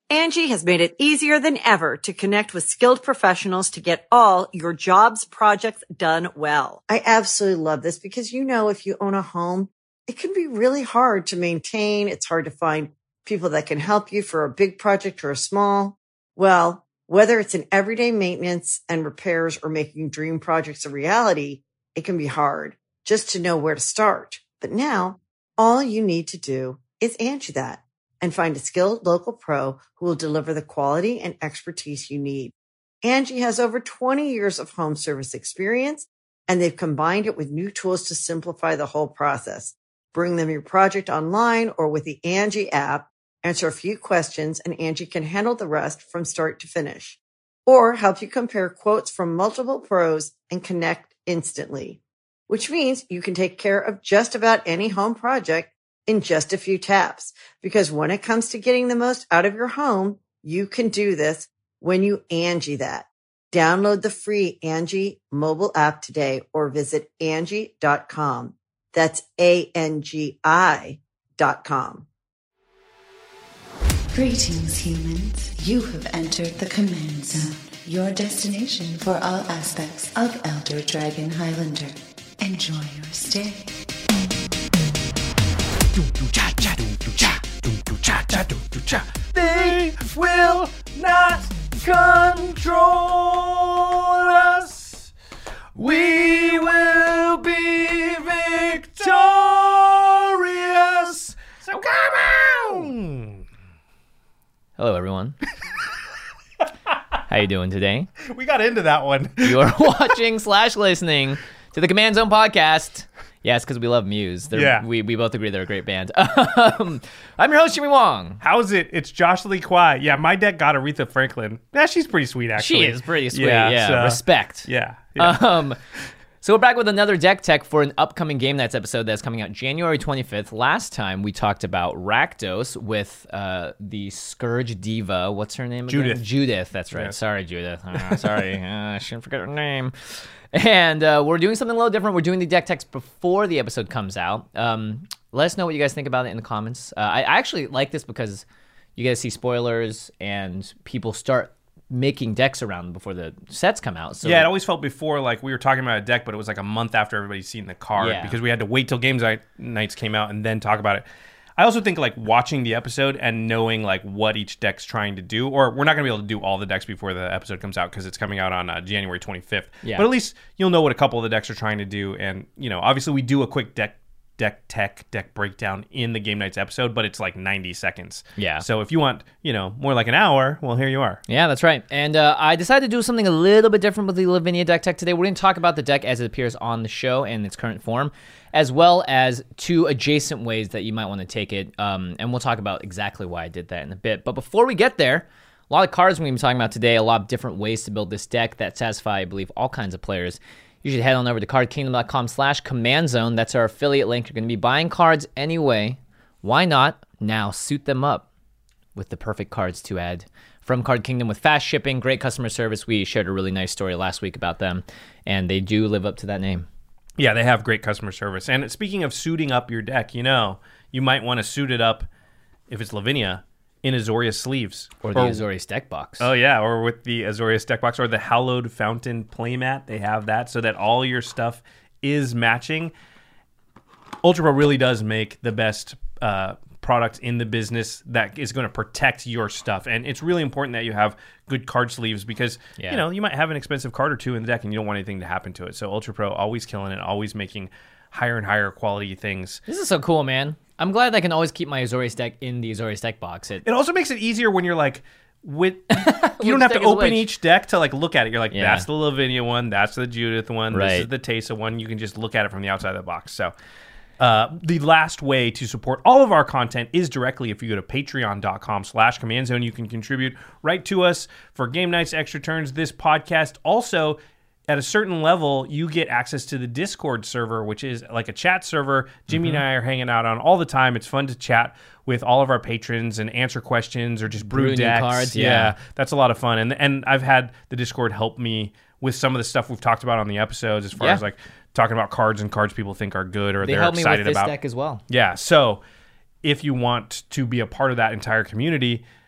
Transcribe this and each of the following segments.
Angie has made it easier than ever to connect with skilled professionals to get all your jobs projects done well. I absolutely love this because, if you own a home, it can be really hard to maintain. It's hard to find people that can help you for a big project or a small. Well, whether it's in everyday maintenance and repairs or making dream projects a reality, it can be hard just to know where to start. But now all you need to do is Angie that and find a skilled local pro who will deliver the quality and expertise you need. Angie has over 20 years of home service experience, and they've combined it with new tools to simplify the whole process. Bring them your project online or with the Angie app, answer a few questions, and Angie can handle the rest from start to finish. Or help you compare quotes from multiple pros and connect instantly, which means you can take care of just about any home project in just a few taps. Because when it comes to getting the most out of your home, you can do this when you Angie that. Download the free Angie mobile app today or visit Angie.com. That's ANGI.com. Greetings, humans. You have entered the Command Zone, your destination for all aspects of Elder Dragon Highlander. Enjoy your stay. They will not control us. We will be victorious. So come on. Hello, everyone. How you doing today? We got into that one. You are watching / listening to the Command Zone podcast. Yes, because we love Muse. Yeah. We both agree they're a great band. I'm your host, Jimmy Wong. How's it? It's Josh Lee Kwai. Yeah, my deck got Aretha Franklin. Yeah, she's pretty sweet, actually. She is pretty sweet. Yeah, respect. Yeah. So we're back with another deck tech for an upcoming Game Nights episode that's coming out January 25th. Last time we talked about Rakdos with the Scourge Diva. What's her name again? Judith, that's right. Yeah. Sorry, Judith. Sorry. I shouldn't forget her name. And we're doing something a little different. We're doing the deck techs before the episode comes out. Let us know what you guys think about it in the comments. I actually like this because you guys see spoilers and people start making decks around them before the sets come out. So yeah, it always felt before like we were talking about a deck, but it was like a month after everybody's seen the card because we had to wait till Games Nights came out and then talk about it. I also think like watching the episode and knowing like what each deck's trying to do, or we're not going to be able to do all the decks before the episode comes out because it's coming out on January 25th. Yeah. But at least you'll know what a couple of the decks are trying to do. And, obviously we do a quick deck breakdown in the Game Nights episode, but it's like 90 seconds. Yeah. So if you want, more like an hour, well, here you are. Yeah, that's right. And I decided to do something a little bit different with the Lavinia deck tech today. We're going to talk about the deck as it appears on the show in its current form, as well as two adjacent ways that you might want to take it. And we'll talk about exactly why I did that in a bit. But before we get there, a lot of cards we're going to be talking about today, a lot of different ways to build this deck that satisfy, I believe, all kinds of players. You should head on over to cardkingdom.com/command-zone. That's our affiliate link. You're going to be buying cards anyway. Why not now suit them up with the perfect cards to add from Card Kingdom with fast shipping, great customer service. We shared a really nice story last week about them, and they do live up to that name. Yeah, they have great customer service. And speaking of suiting up your deck, you might want to suit it up, if it's Lavinia, in Azorius sleeves. Or the Azorius deck box. Oh, yeah, or with the Azorius deck box, or the Hallowed Fountain playmat. They have that so that all your stuff is matching. Ultra Pro really does make the best product in the business that is going to protect your stuff. And it's really important that you have good card sleeves because, you might have an expensive card or two in the deck and you don't want anything to happen to it. So Ultra Pro always killing it, always making higher and higher quality things. This is so cool, man. I'm glad I can always keep my Azorius deck in the Azorius deck box. It also makes it easier when you're like, you don't have to open each deck to like look at it. You're like, that's the Lavinia one, that's the Judith one, this is the Teysa one. You can just look at it from the outside of the box. So the last way to support all of our content is directly if you go to patreon.com/command-zone. You can contribute right to us for Game Nights, Extra Turns, this podcast. Also, at a certain level, you get access to the Discord server, which is like a chat server. Jimmy and I are hanging out on all the time. It's fun to chat with all of our patrons and answer questions or just brew decks. Cards, yeah, that's a lot of fun. And I've had the Discord help me with some of the stuff we've talked about on the episodes as far as like talking about cards and cards people think are good or they're excited about. They help me with this deck as well. Yeah, so if you want to be a part of that entire community,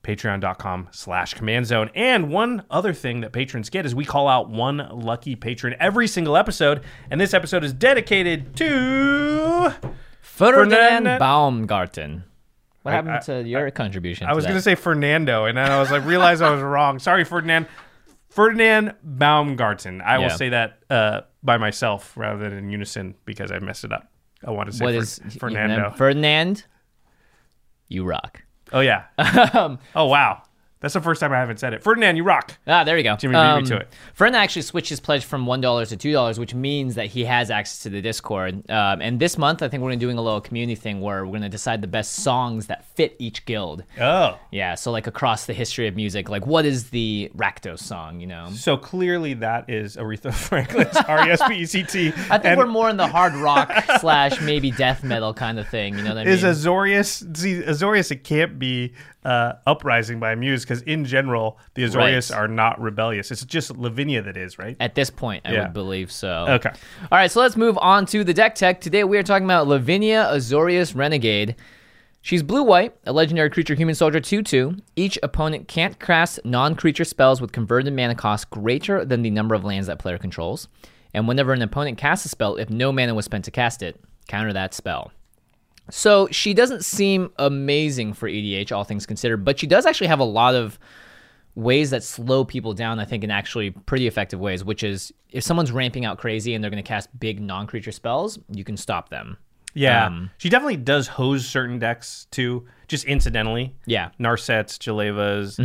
patreon.com/Command Zone. And one other thing that patrons get is we call out one lucky patron every single episode. And this episode is dedicated to Ferdinand Baumgarten. What happened to your contribution? I was going to say Fernando, and then I was like, realized I was wrong. Sorry, Ferdinand. Ferdinand Baumgarten. I will say that by myself rather than in unison because I messed it up. I want to say Fernando. Ferdinand, you rock. Oh, yeah. Oh, wow. That's the first time I haven't said it. Ferdinand, you rock. There you go. Jimmy beat me to it. Ferdinand actually switched his pledge from $1 to $2, which means that he has access to the Discord. And this month, I think we're going to be doing a little community thing where we're going to decide the best songs that fit each guild. Oh. Yeah, so like across the history of music, like what is the Rakdos song, you know? So clearly that is Aretha Franklin's R-E-S-P-E-C-T. I think we're more in the hard rock / maybe death metal kind of thing, you know what I mean? Is Azorius, Azorius, it can't be Uprising by Muse because in general the Azorius are not rebellious. It's just Lavinia that is, right? At this point, I would believe so. Okay. All right, so let's move on to the deck tech. Today we are talking about Lavinia Azorius Renegade. She's blue-white, a legendary creature human soldier 2/2. Each opponent can't cast non-creature spells with converted mana cost greater than the number of lands that player controls. And whenever an opponent casts a spell, if no mana was spent to cast it, counter that spell. So she doesn't seem amazing for EDH, all things considered, but she does actually have a lot of ways that slow people down, I think, in actually pretty effective ways, which is if someone's ramping out crazy and they're going to cast big non-creature spells, you can stop them. Yeah. She definitely does hose certain decks, too, just incidentally. Yeah. Narsets, Jalevas,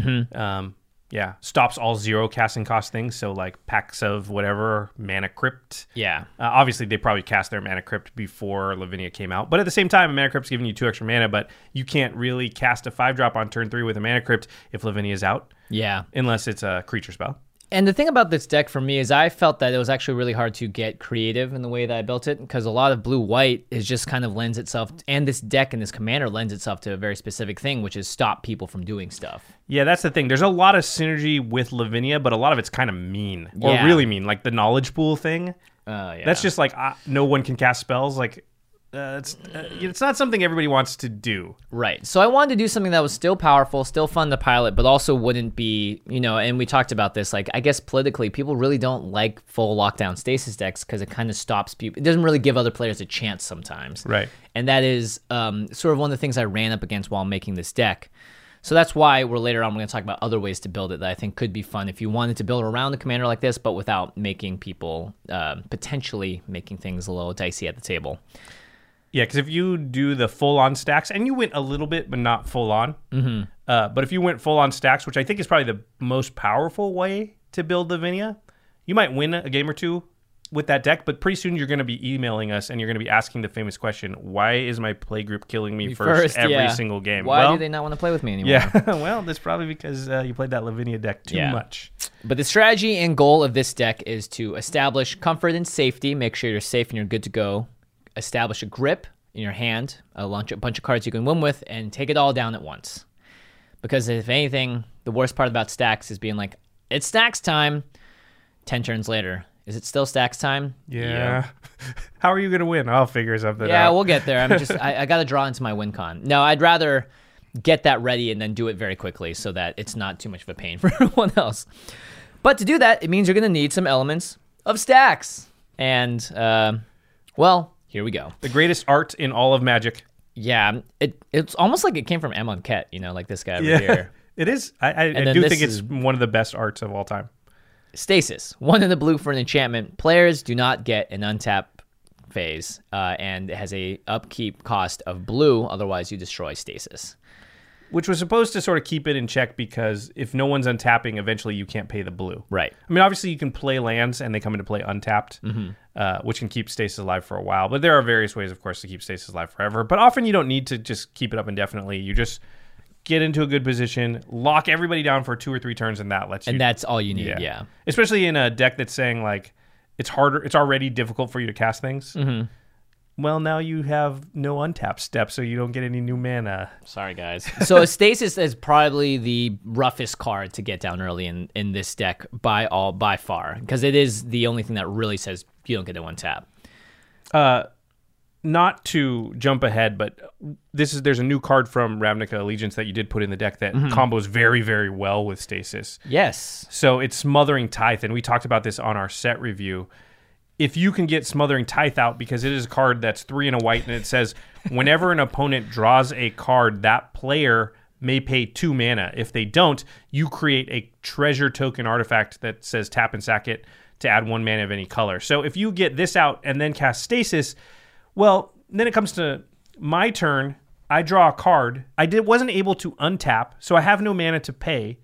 stops all 0 casting cost things, so like packs of whatever, Mana Crypt. Yeah. Obviously, they probably cast their Mana Crypt before Lavinia came out, but at the same time, a Mana Crypt's giving you 2 extra mana, but you can't really cast a 5-drop on turn 3 with a Mana Crypt if Lavinia's out. Yeah. Unless it's a creature spell. And the thing about this deck for me is I felt that it was actually really hard to get creative in the way that I built it because a lot of blue-white is just kind of lends itself, and this deck and this commander lends itself to a very specific thing, which is stop people from doing stuff. Yeah, that's the thing. There's a lot of synergy with Lavinia, but a lot of it's kind of mean, or really mean, like the knowledge pool thing. That's just like no one can cast spells. Like it's not something everybody wants to do. Right. So I wanted to do something that was still powerful, still fun to pilot, but also wouldn't be, and we talked about this, like, I guess politically, people really don't like full lockdown stasis decks because it kind of stops people. It doesn't really give other players a chance sometimes. Right. And that is sort of one of the things I ran up against while making this deck. So that's why later on we're going to talk about other ways to build it that I think could be fun if you wanted to build around a commander like this, but without making people, potentially making things a little dicey at the table. Yeah, because if you do the full-on stacks, and you went a little bit, but not full-on, but if you went full-on stacks, which I think is probably the most powerful way to build Lavinia, you might win a game or two with that deck, but pretty soon you're going to be emailing us, and you're going to be asking the famous question, why is my playgroup killing me first every single game? Why do they not want to play with me anymore? Yeah, well, that's probably because you played that Lavinia deck too much. But the strategy and goal of this deck is to establish comfort and safety, make sure you're safe and you're good to go, establish a grip in your hand, a bunch of cards you can win with, and take it all down at once. Because if anything, the worst part about stacks is being like, it's stacks time, 10 turns later. Is it still stacks time? Yeah. How are you going to win? I'll figure something out. Yeah, we'll get there. I got to draw into my win con. No, I'd rather get that ready and then do it very quickly so that it's not too much of a pain for everyone else. But to do that, it means you're going to need some elements of stacks. And, here we go. The greatest art in all of Magic. Yeah, it's almost like it came from Amon Ket, like this guy over here. It is. I do think it's one of the best arts of all time. Stasis. 1 in the blue for an enchantment. Players do not get an untap phase, and it has a upkeep cost of blue, otherwise you destroy Stasis. Which was supposed to sort of keep it in check because if no one's untapping, eventually you can't pay the blue. Right. I mean, obviously you can play lands and they come into play untapped, which can keep Stasis alive for a while. But there are various ways, of course, to keep Stasis alive forever. But often you don't need to just keep it up indefinitely. You just get into a good position, lock everybody down for 2 or 3 turns, and that lets you... And that's all you need, yeah. Especially in a deck that's saying, like, it's harder, it's already difficult for you to cast things. Well, now you have no untap step, so you don't get any new mana. Sorry, guys. So Stasis is probably the roughest card to get down early in this deck by far, because it is the only thing that really says you don't get a one tap. not to jump ahead, but there's a new card from Ravnica Allegiance that you did put in the deck that combos very, very well with Stasis. Yes. So it's Smothering Tithe, and we talked about this on our set review. If you can get Smothering Tithe out, because it is a card that's 3 and a white, and it says whenever an opponent draws a card, that player may pay 2 mana. If they don't, you create a treasure token artifact that says tap and sack it to add 1 mana of any color. So if you get this out and then cast Stasis, well, then it comes to my turn. I draw a card. Wasn't able to untap, so I have no mana to pay.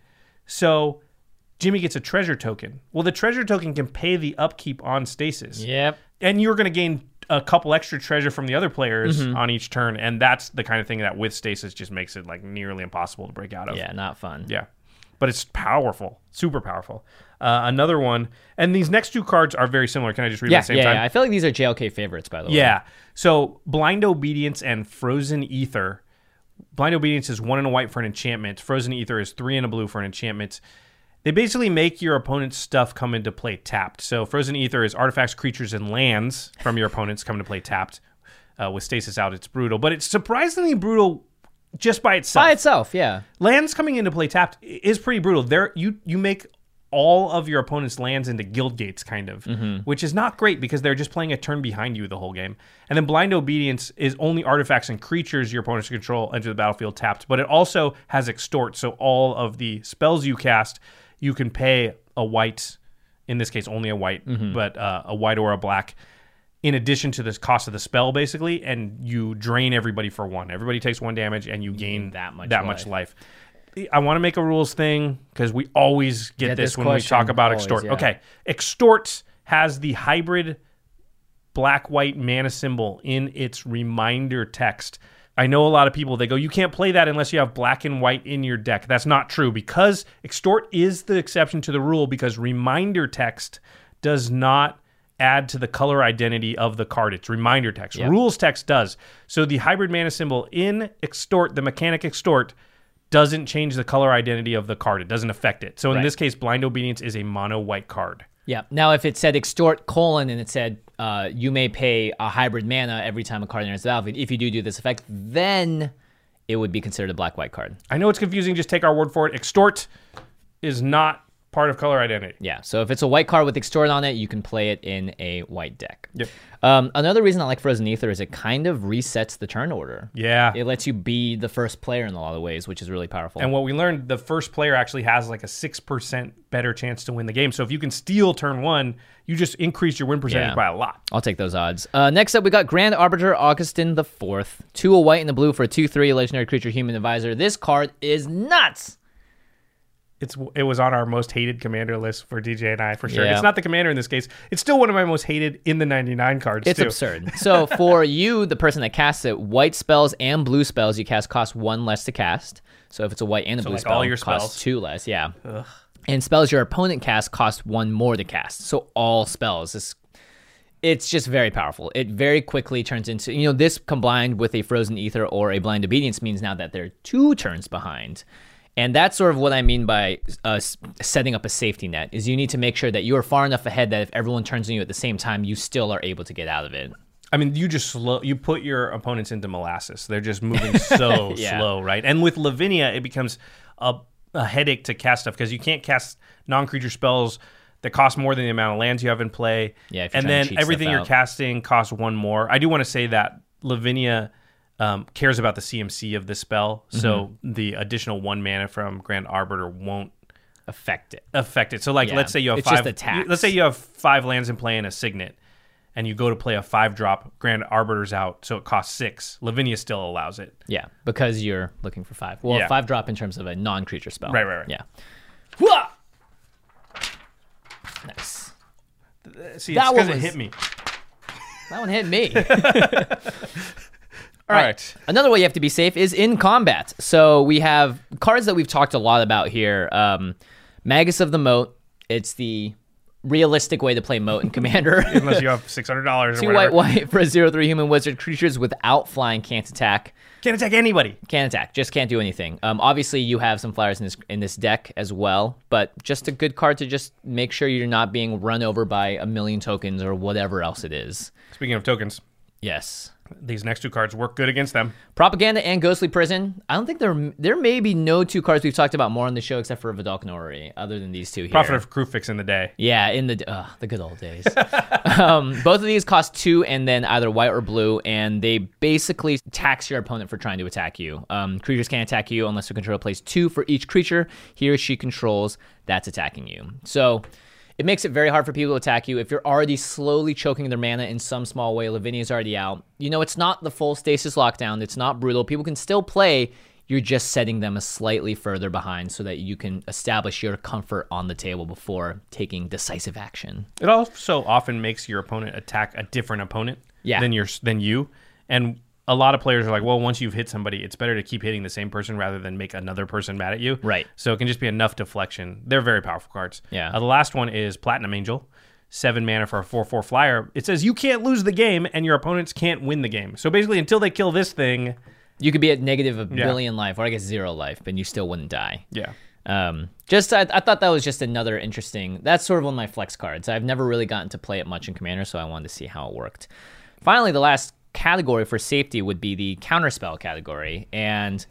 So Jimmy gets a treasure token. Well, the treasure token can pay the upkeep on Stasis. Yep. And you're going to gain a couple extra treasure from the other players on each turn, and that's the kind of thing that with Stasis just makes it like nearly impossible to break out of. Yeah, not fun. Yeah. But it's powerful. Super powerful. Another one, and these next 2 cards are very similar. Can I just read them at the same time? Yeah, I feel like these are JLK favorites, by the way. Yeah. So Blind Obedience and Frozen Ether. Blind Obedience is 1 and a white for an enchantment. Frozen Ether is 3 and a blue for an enchantment. They basically make your opponent's stuff come into play tapped. So Frozen Ether is artifacts, creatures, and lands from your opponents come into play tapped. With Stasis out, it's brutal. But it's surprisingly brutal just by itself. By itself, yeah. Lands coming into play tapped is pretty brutal. You make all of your opponent's lands into guild gates, kind of, which is not great because they're just playing a turn behind you the whole game. And then Blind Obedience is only artifacts and creatures your opponents control enter the battlefield tapped, but it also has Extort, so all of the spells you cast, you can pay a white, in this case only a white, but a white or a black, in addition to the cost of the spell, basically, and you drain everybody for 1. Everybody takes 1 damage, and you gain that much life. I want to make a rules thing because we always get this when we talk about Extort. Yeah. Okay, Extort has the hybrid black-white mana symbol in its reminder text. I know a lot of people, they go, you can't play that unless you have black and white in your deck. That's not true because Extort is the exception to the rule because reminder text does not add to the color identity of the card. It's reminder text. Yep. Rules text does. So the hybrid mana symbol in Extort, the mechanic Extort, doesn't change the color identity of the card. It doesn't affect it. So in this case, Blind Obedience is a mono white card. Yeah. Now, if it said Extort : and it said you may pay a hybrid mana every time a card enters the battlefield, if you do this effect, then it would be considered a black-white card. I know it's confusing. Just take our word for it. Extort is not part of color identity. Yeah, so if it's a white card with Extort on it, you can play it in a white deck. Yep. Another reason I like Frozen Ether is it kind of resets the turn order. Yeah. It lets you be the first player in a lot of ways, which is really powerful. And what we learned, the first player actually has like a 6% better chance to win the game. So if you can steal turn 1, you just increase your win percentage by a lot. I'll take those odds. Next up, we got Grand Arbiter Augustin IV. 2 a white and a blue for a 2/3 legendary creature human advisor. This card is nuts. It was on our most hated commander list for DJ and I, for sure. Yeah. It's not the commander in this case. It's still one of my most hated in the 99 cards, It's absurd. So for you, the person that casts it, white spells and blue spells you cast cost 1 less to cast. So if it's a white and a blue spell, all your costs spells. 2 less, yeah. Ugh. And spells your opponent casts cost 1 more to cast. So all spells. It's just very powerful. It very quickly turns into, this combined with a Frozen Ether or a Blind Obedience means now that they're 2 turns behind. And that's sort of what I mean by setting up a safety net, is you need to make sure that you are far enough ahead that if everyone turns on you at the same time, you still are able to get out of it. I mean, you put your opponents into molasses. They're just moving so slow, right? And with Lavinia, it becomes a headache to cast stuff because you can't cast non-creature spells that cost more than the amount of lands you have in play. Yeah, and then everything you're casting costs 1 more. I do want to say that Lavinia cares about the CMC of the spell, so the additional 1 mana from Grand Arbiter won't affect it. So, let's say you have 5. Let's say you have 5 lands in play and a Signet, and you go to play a 5-drop. Grand Arbiter's out, so it costs 6. Lavinia still allows it. Yeah, because you're looking for 5. Well, 5-drop in terms of a non-creature spell. Right. Yeah. Nice. See, it's because it hit me. That one hit me. All right. Another way you have to be safe is in combat. So we have cards that we've talked a lot about here. Magus of the Moat. It's the realistic way to play Moat in Commander. Unless you have $600 or whatever. 2 white for a 0/3 human wizard. Creatures without flying can't attack. Can't attack anybody. Can't attack. Just can't do anything. Obviously, you have some flyers in this deck as well, but just a good card to just make sure you're not being run over by a million tokens or whatever else it is. Speaking of tokens. Yes. These next two cards work good against them. Propaganda and Ghostly Prison. I don't think there may be no two cards we've talked about more on the show except for Vedalken Orrery, other than these two here. Prophet of Kruphix in the day. Yeah, in the good old days. Both of these cost 2 and then either white or blue, and they basically tax your opponent for trying to attack you. Creatures can't attack you unless their controller plays 2 for each creature he or she controls that's attacking you. So it makes it very hard for people to attack you. If you're already slowly choking their mana in some small way, Lavinia's already out. It's not the full stasis lockdown. It's not brutal. People can still play. You're just setting them a slightly further behind so that you can establish your comfort on the table before taking decisive action. It also often makes your opponent attack a different opponent than you. And a lot of players are like, well, once you've hit somebody, it's better to keep hitting the same person rather than make another person mad at you. Right. So it can just be enough deflection. They're very powerful cards. Yeah. The last one is Platinum Angel. 7 mana for a 4/4 flyer. It says you can't lose the game and your opponents can't win the game. So basically, until they kill this thing, you could be at negative a billion life, or I guess 0 life, but you still wouldn't die. Yeah. I thought that was just another interesting. That's sort of one of my flex cards. I've never really gotten to play it much in Commander, so I wanted to see how it worked. Finally, the last category for safety would be the counterspell category, and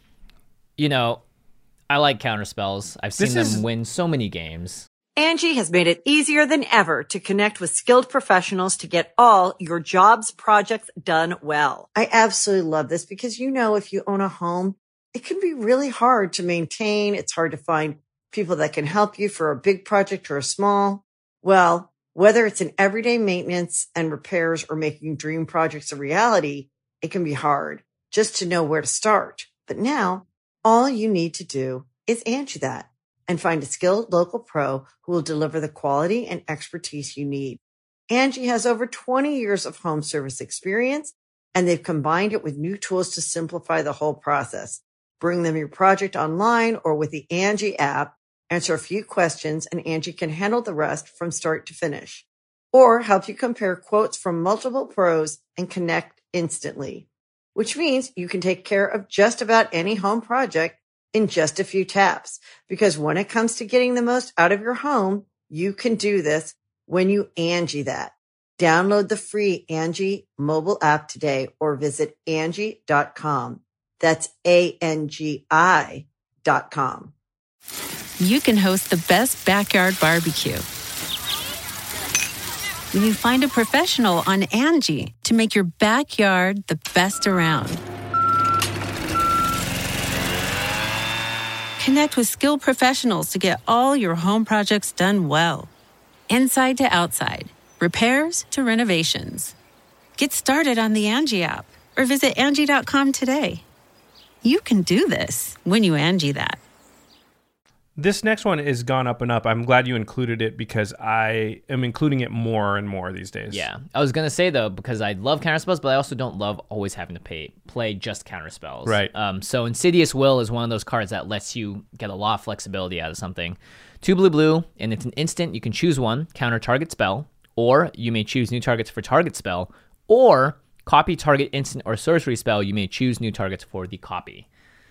I like counterspells. I've seen them win so many games. Angie has made it easier than ever to connect with skilled professionals to get all your jobs projects done well. I absolutely love this because if you own a home, it can be really hard to maintain. It's hard to find people that can help you for a big project or a small. Well, whether it's in everyday maintenance and repairs or making dream projects a reality, it can be hard just to know where to start. But now, all you need to do is Angie that and find a skilled local pro who will deliver the quality and expertise you need. Angie has over 20 years of home service experience, and they've combined it with new tools to simplify the whole process. Bring them your project online or with the Angie app. Answer a few questions, and Angie can handle the rest from start to finish. Or help you compare quotes from multiple pros and connect instantly. Which means you can take care of just about any home project in just a few taps. Because when it comes to getting the most out of your home, you can do this when you Angie that. Download the free Angie mobile app today or visit Angie.com. That's ANGI.com. You can host the best backyard barbecue when you find a professional on Angie to make your backyard the best around. Connect with skilled professionals to get all your home projects done well. Inside to outside, repairs to renovations. Get started on the Angie app or visit Angie.com today. You can do this when you Angie that. This next one has gone up and up. I'm glad you included it because I am including it more and more these days. Yeah. I was going to say, though, because I love counterspells, but I also don't love always having to play just counterspells. Right. So Insidious Will is one of those cards that lets you get a lot of flexibility out of something. 2 blue, and it's an instant. You can choose one, counter target spell, or you may choose new targets for target spell, or copy target instant or sorcery spell. You may choose new targets for the copy.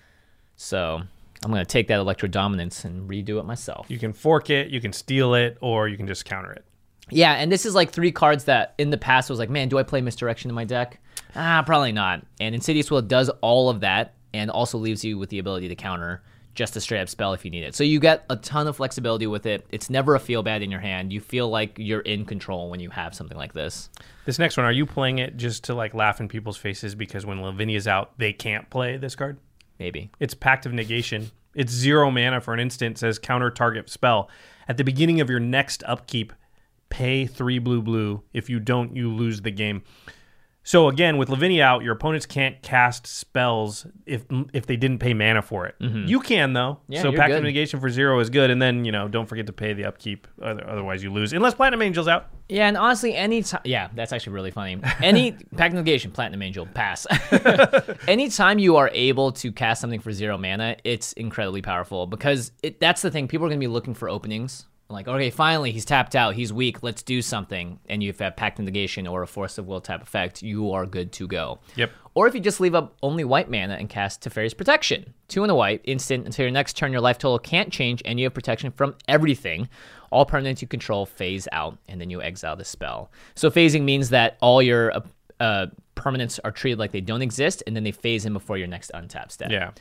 So I'm going to take that Electrodominance and redo it myself. You can fork it, you can steal it, or you can just counter it. Yeah, and this is like 3 cards that in the past was like, man, do I play Misdirection in my deck? Probably not. And Insidious Will does all of that and also leaves you with the ability to counter just a straight-up spell if you need it. So you get a ton of flexibility with it. It's never a feel-bad in your hand. You feel like you're in control when you have something like this. This next one, are you playing it just to like laugh in people's faces because when Lavinia's out, they can't play this card? Maybe. It's Pact of Negation. It's 0 mana for an instant. It says counter target spell. At the beginning of your next upkeep, pay 3 blue. If you don't, you lose the game. So again, with Lavinia out, your opponents can't cast spells if they didn't pay mana for it. Mm-hmm. You can, though. Yeah, so Pact of Negation for 0 is good. And then, don't forget to pay the upkeep. Otherwise, you lose. Unless Platinum Angel's out. Yeah, and honestly, that's actually really funny. Any Pact of Negation, Platinum Angel, pass. Anytime you are able to cast something for 0 mana, it's incredibly powerful because that's the thing. People are going to be looking for openings. Like, okay, finally, he's tapped out. He's weak. Let's do something. And you've had Pact of Negation or a Force of Will type effect. You are good to go. Yep. Or if you just leave up only white mana and cast Teferi's Protection. 2 and a white, instant, until your next turn, your life total can't change, and you have protection from everything. All permanents you control phase out, and then you exile the spell. So phasing means that all your permanents are treated like they don't exist, and then they phase in before your next untap step. Yeah.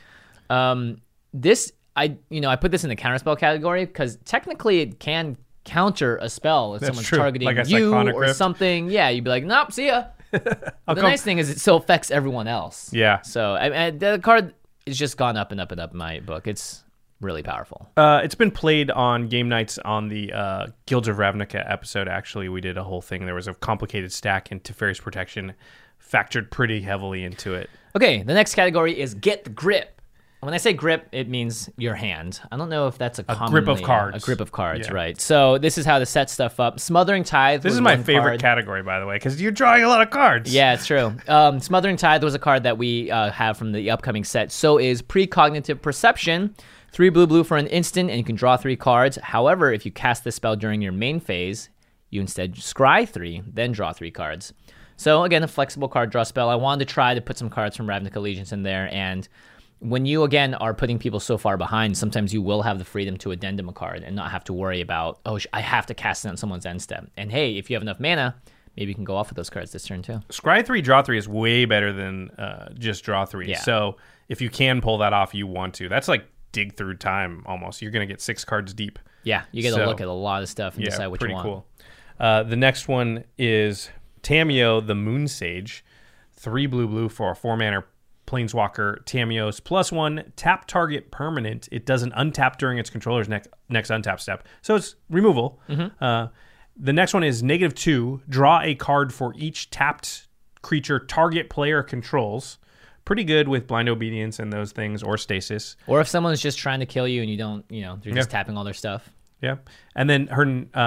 I put this in the counterspell category because technically it can counter a spell if someone's targeting like you or grip. Something. Yeah, you'd be like, nope, see ya. The nice thing is it still affects everyone else. Yeah. So the card has just gone up and up and up in my book. It's really powerful. It's been played on game nights on the Guilds of Ravnica episode. Actually, we did a whole thing. There was a complicated stack, and Teferi's Protection factored pretty heavily into it. Okay, the next category is Get the Grip. When I say grip, it means your hand. I don't know if that's a grip of cards. A grip of cards, yeah. Right. So this is how to set stuff up. Smothering Tithe. This is my favorite category, by the way, because you're drawing a lot of cards. Yeah, it's true. Smothering Tithe was a card that we have from the upcoming set. So is Precognitive Perception. 3 blue for an instant, and you can draw 3 cards. However, if you cast this spell during your main phase, you instead scry 3, then draw 3 cards. So again, a flexible card draw spell. I wanted to try to put some cards from Ravnica Allegiance in there, and when you, again, are putting people so far behind, sometimes you will have the freedom to addendum a card and not have to worry about, I have to cast it on someone's end step. And hey, if you have enough mana, maybe you can go off with those cards this turn too. Scry 3, draw 3 is way better than just draw 3. Yeah. So if you can pull that off, you want to. That's like dig through time almost. You're going to get 6 cards deep. Yeah, you get to look at a lot of stuff and decide what you want. Cool. The next one is Tamiyo, the Moon Sage. 3 blue for a 4-mana Planeswalker. Tamiyo's +1, tap target permanent. It doesn't untap during its controller's next untap step. So it's removal. Mm-hmm. The next one is -2, draw a card for each tapped creature target player controls. Pretty good with Blind Obedience and those things, or Stasis. Or if someone's just trying to kill you and you don't, they're just tapping all their stuff. Yeah. And then her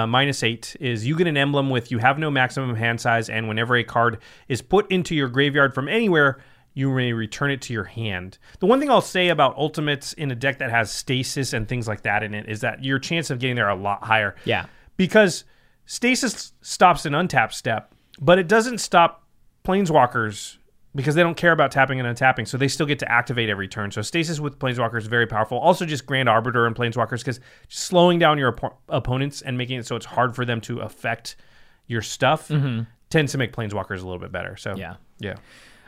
-8 is you get an emblem with you have no maximum hand size, and whenever a card is put into your graveyard from anywhere, you may return it to your hand. The one thing I'll say about ultimates in a deck that has Stasis and things like that in it is that your chance of getting there are a lot higher. Yeah. Because Stasis stops an untap step, but it doesn't stop Planeswalkers because they don't care about tapping and untapping, so they still get to activate every turn. So Stasis with Planeswalkers is very powerful. Also just Grand Arbiter and Planeswalkers, because slowing down your opponents and making it so it's hard for them to affect your stuff tends to make Planeswalkers a little bit better. So yeah.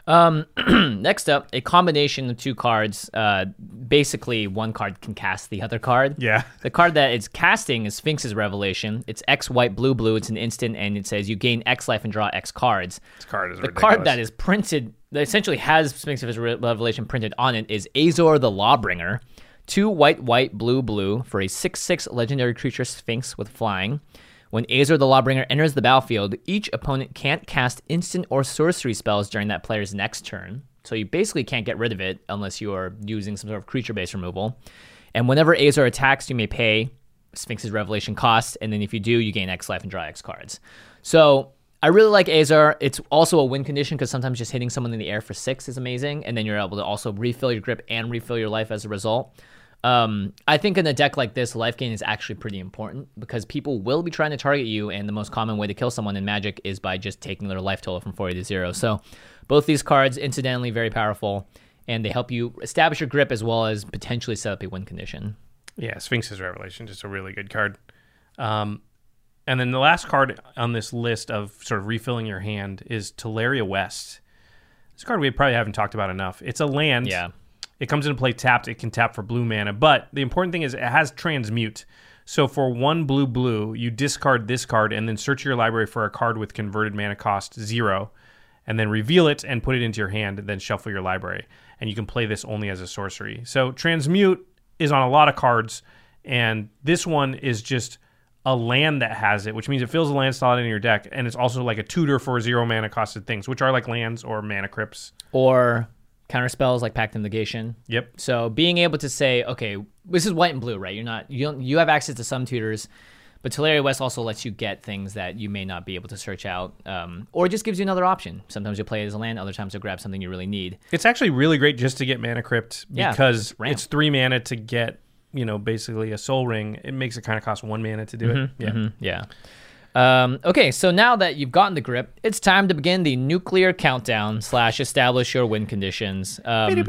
Next up, a combination of 2 cards. Basically, one card can cast the other card. Yeah. The card that it's casting is Sphinx's Revelation. It's X white blue. It's an instant, and it says you gain X life and draw X cards. This card is ridiculous. Card that is printed, that essentially has Sphinx's Revelation printed on it, is Azor the Lawbringer. 2 white blue for a 6/6 legendary creature Sphinx with flying. When Azor the Lawbringer enters the battlefield, each opponent can't cast instant or sorcery spells during that player's next turn. So you basically can't get rid of it unless you are using some sort of creature-based removal. And whenever Azor attacks, you may pay Sphinx's Revelation cost, and then if you do, you gain X life and draw X cards. So I really like Azor. It's also a win condition because sometimes just hitting someone in the air for 6 is amazing, and then you're able to also refill your grip and refill your life as a result. I think in a deck like this, life gain is actually pretty important because people will be trying to target you, and the most common way to kill someone in Magic is by just taking their life total from 40 to 0. So both these cards, incidentally, very powerful, and they help you establish your grip as well as potentially set up a win condition. Yeah, Sphinx's Revelation, just a really good card. And then the last card on this list of sort of refilling your hand is Teleria West. This card we probably haven't talked about enough. It's a land. Yeah. It comes into play tapped. It can tap for blue mana. But the important thing is it has transmute. So for 1 blue, you discard this card and then search your library for a card with converted mana cost 0. And then reveal it and put it into your hand and then shuffle your library. And you can play this only as a sorcery. So transmute is on a lot of cards. And this one is just a land that has it, which means it fills a land slot in your deck. And it's also like a tutor for 0 mana costed things, which are like lands or mana crypts. Or counter spells like Pact of Negation. Yep. So being able to say, okay, this is white and blue, right? You have access to some tutors, but Teleria West also lets you get things that you may not be able to search out, or it just gives you another option. Sometimes you'll play it as a land, other times you'll grab something you really need. It's actually really great just to get Mana Crypt because it's 3 mana to get, basically a Soul Ring. It makes it kind of cost 1 mana to do it. Yeah. Mm-hmm, yeah. Okay, so now that you've gotten the grip, it's time to begin the nuclear countdown / establish your win conditions. And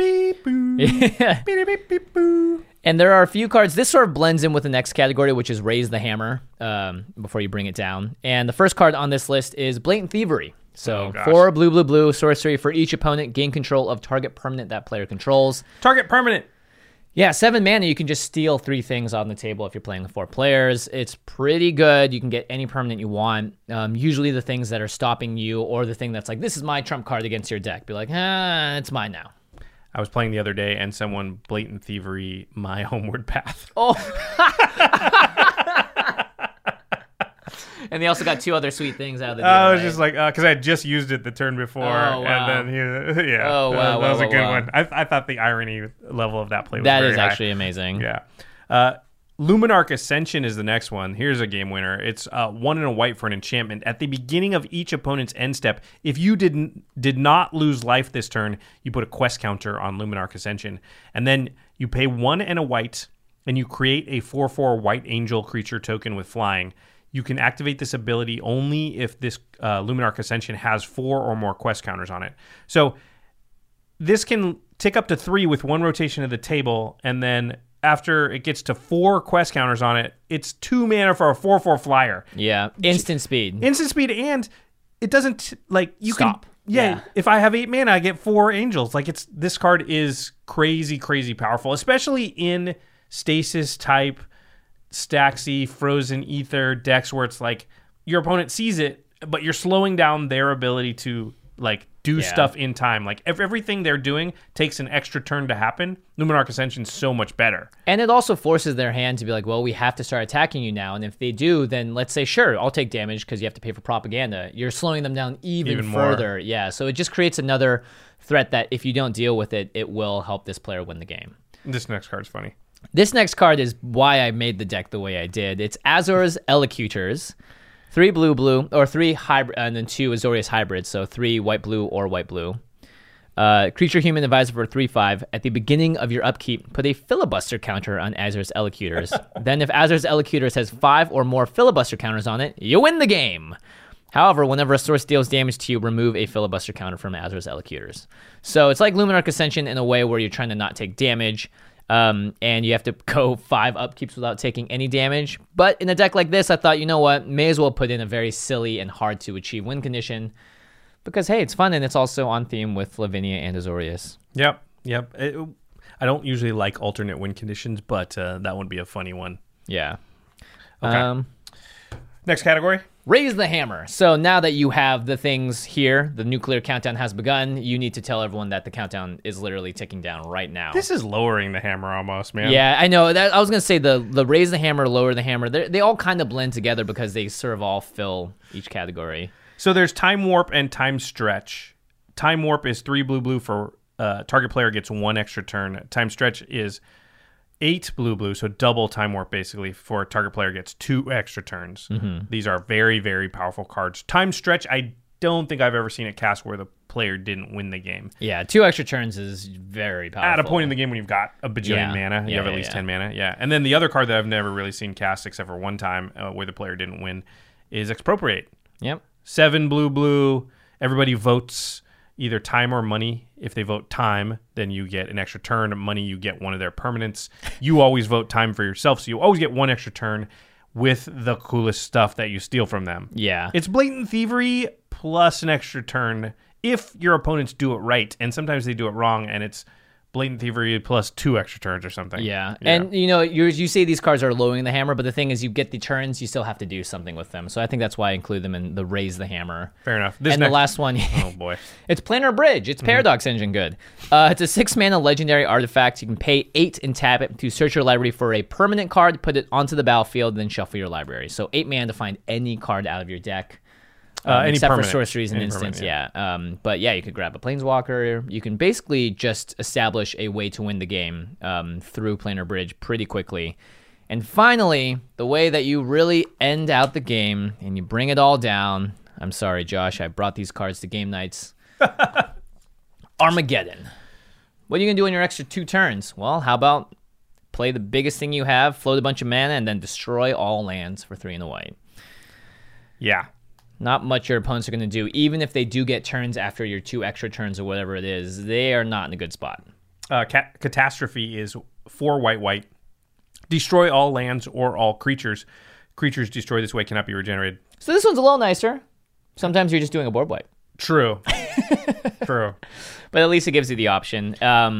there are a few cards. This sort of blends in with the next category, which is Raise the Hammer, before you bring it down. And the first card on this list is Blatant Thievery. So 4 blue sorcery for each opponent. Gain control of target permanent that player controls. Target permanent. Yeah, 7 mana, you can just steal 3 things on the table if you're playing with 4 players. It's pretty good. You can get any permanent you want. Usually the things that are stopping you, or the thing that's like, this is my trump card against your deck. Be like, it's mine now. I was playing the other day, and someone blatant thievery my Homeward Path. Oh. And they also got 2 other sweet things out of the deal. I was just like, because I had just used it the turn before. Oh, wow. And then, yeah. Oh, wow. That was a good one. I thought the irony level of that play was that very is high. Actually amazing. Yeah. Luminarch Ascension is the next one. Here's a game winner. It's 1 and a white for an enchantment. At the beginning of each opponent's end step, if you did not lose life this turn, you put a quest counter on Luminarch Ascension. And then you pay 1 and a white, and you create a 4/4 white angel creature token with flying. You can activate this ability only if this Luminarch Ascension has 4 or more quest counters on it. So this can tick up to 3 with 1 rotation of the table, and then after it gets to 4 quest counters on it, it's 2 mana for a 4/4 flyer. Yeah, instant speed. Instant speed, and it doesn't, like, you Stop. can... Yeah, if I have 8 mana, I get 4 angels. Like, this card is crazy, crazy powerful, especially in stasis type, Staxy, Frozen Ether decks where it's like your opponent sees it, but you're slowing down their ability to like do stuff in time. Like everything they're doing takes an extra turn to happen. Luminarch Ascension's so much better. And it also forces their hand to be like, well, we have to start attacking you now. And if they do, then let's say, sure, I'll take damage because you have to pay for propaganda. You're slowing them down even further. More. Yeah, so it just creates another threat that if you don't deal with it, it will help this player win the game. This next card's funny. This next card is why I made the deck the way I did. It's Azor's Elocutors. 3 blue, or 3 hybrid, and then 2 Azorius hybrids, so 3 white-blue or white-blue. Creature human advisor for 3/5. At the beginning of your upkeep, put a filibuster counter on Azor's Elocutors. Then if Azor's Elocutors has 5 or more filibuster counters on it, you win the game. However, whenever a source deals damage to you, remove a filibuster counter from Azor's Elocutors. So it's like Luminarch Ascension in a way where you're trying to not take damage, and you have to go 5 upkeeps without taking any damage. But in a deck like this, I thought, you know what, may as well put in a very silly and hard to achieve win condition because, hey, it's fun and it's also on theme with Lavinia and Azorius. Yep. I don't usually like alternate win conditions, but that would be a funny one. Yeah. Okay. Next category. Raise the hammer. So now that you have the things here, the nuclear countdown has begun, you need to tell everyone that the countdown is literally ticking down right now. This is lowering the hammer almost, man. Yeah, I know. I was going to say the raise the hammer, lower the hammer, they all kind of blend together because they sort of all fill each category. So there's Time Warp and Time Stretch. Time Warp is 3 blue for target player gets 1 extra turn. Time Stretch is 8 blue, so double Time Warp basically for target player gets 2 extra turns. Mm-hmm. These are very, very powerful cards. Time Stretch, I don't think I've ever seen it cast where the player didn't win the game. Yeah, 2 extra turns is very powerful. At a point in the game when you've got a bajillion mana, you have at least 10 mana. Yeah, and then the other card that I've never really seen cast except for one time where the player didn't win is Expropriate. Yep. 7 blue. Everybody votes either time or money. If they vote time, then you get an extra turn. Money, you get one of their permanents. You always vote time for yourself, so you always get 1 extra turn with the coolest stuff that you steal from them. Yeah. It's blatant thievery plus an extra turn if your opponents do it right, and sometimes they do it wrong, and it's blatant thievery plus 2 extra turns or something. Yeah. And you say these cards are lowering the hammer, but the thing is you get the turns, you still have to do something with them. So I think that's why I include them in the raise the hammer. Fair enough. The last one, oh boy, it's Planar Bridge. It's Paradox Engine good. It's a 6 mana legendary artifact. You can pay 8 and tap it to search your library for a permanent card, put it onto the battlefield, then shuffle your library. So 8 mana to find any card out of your deck. Except for sorceries and instants, yeah. But yeah, you could grab a Planeswalker. You can basically just establish a way to win the game through Planar Bridge pretty quickly. And finally, the way that you really end out the game and you bring it all down. I'm sorry, Josh, I brought these cards to game nights. Armageddon. What are you going to do in your extra 2 turns? Well, how about play the biggest thing you have, float a bunch of mana, and then destroy all lands for 3 and a white. Yeah. Not much your opponents are going to do. Even if they do get turns after your 2 extra turns or whatever it is, they are not in a good spot. Catastrophe is 4 white. Destroy all lands or all creatures. Creatures destroyed this way cannot be regenerated. So this one's a little nicer. Sometimes you're just doing a board wipe. True. True. But at least it gives you the option.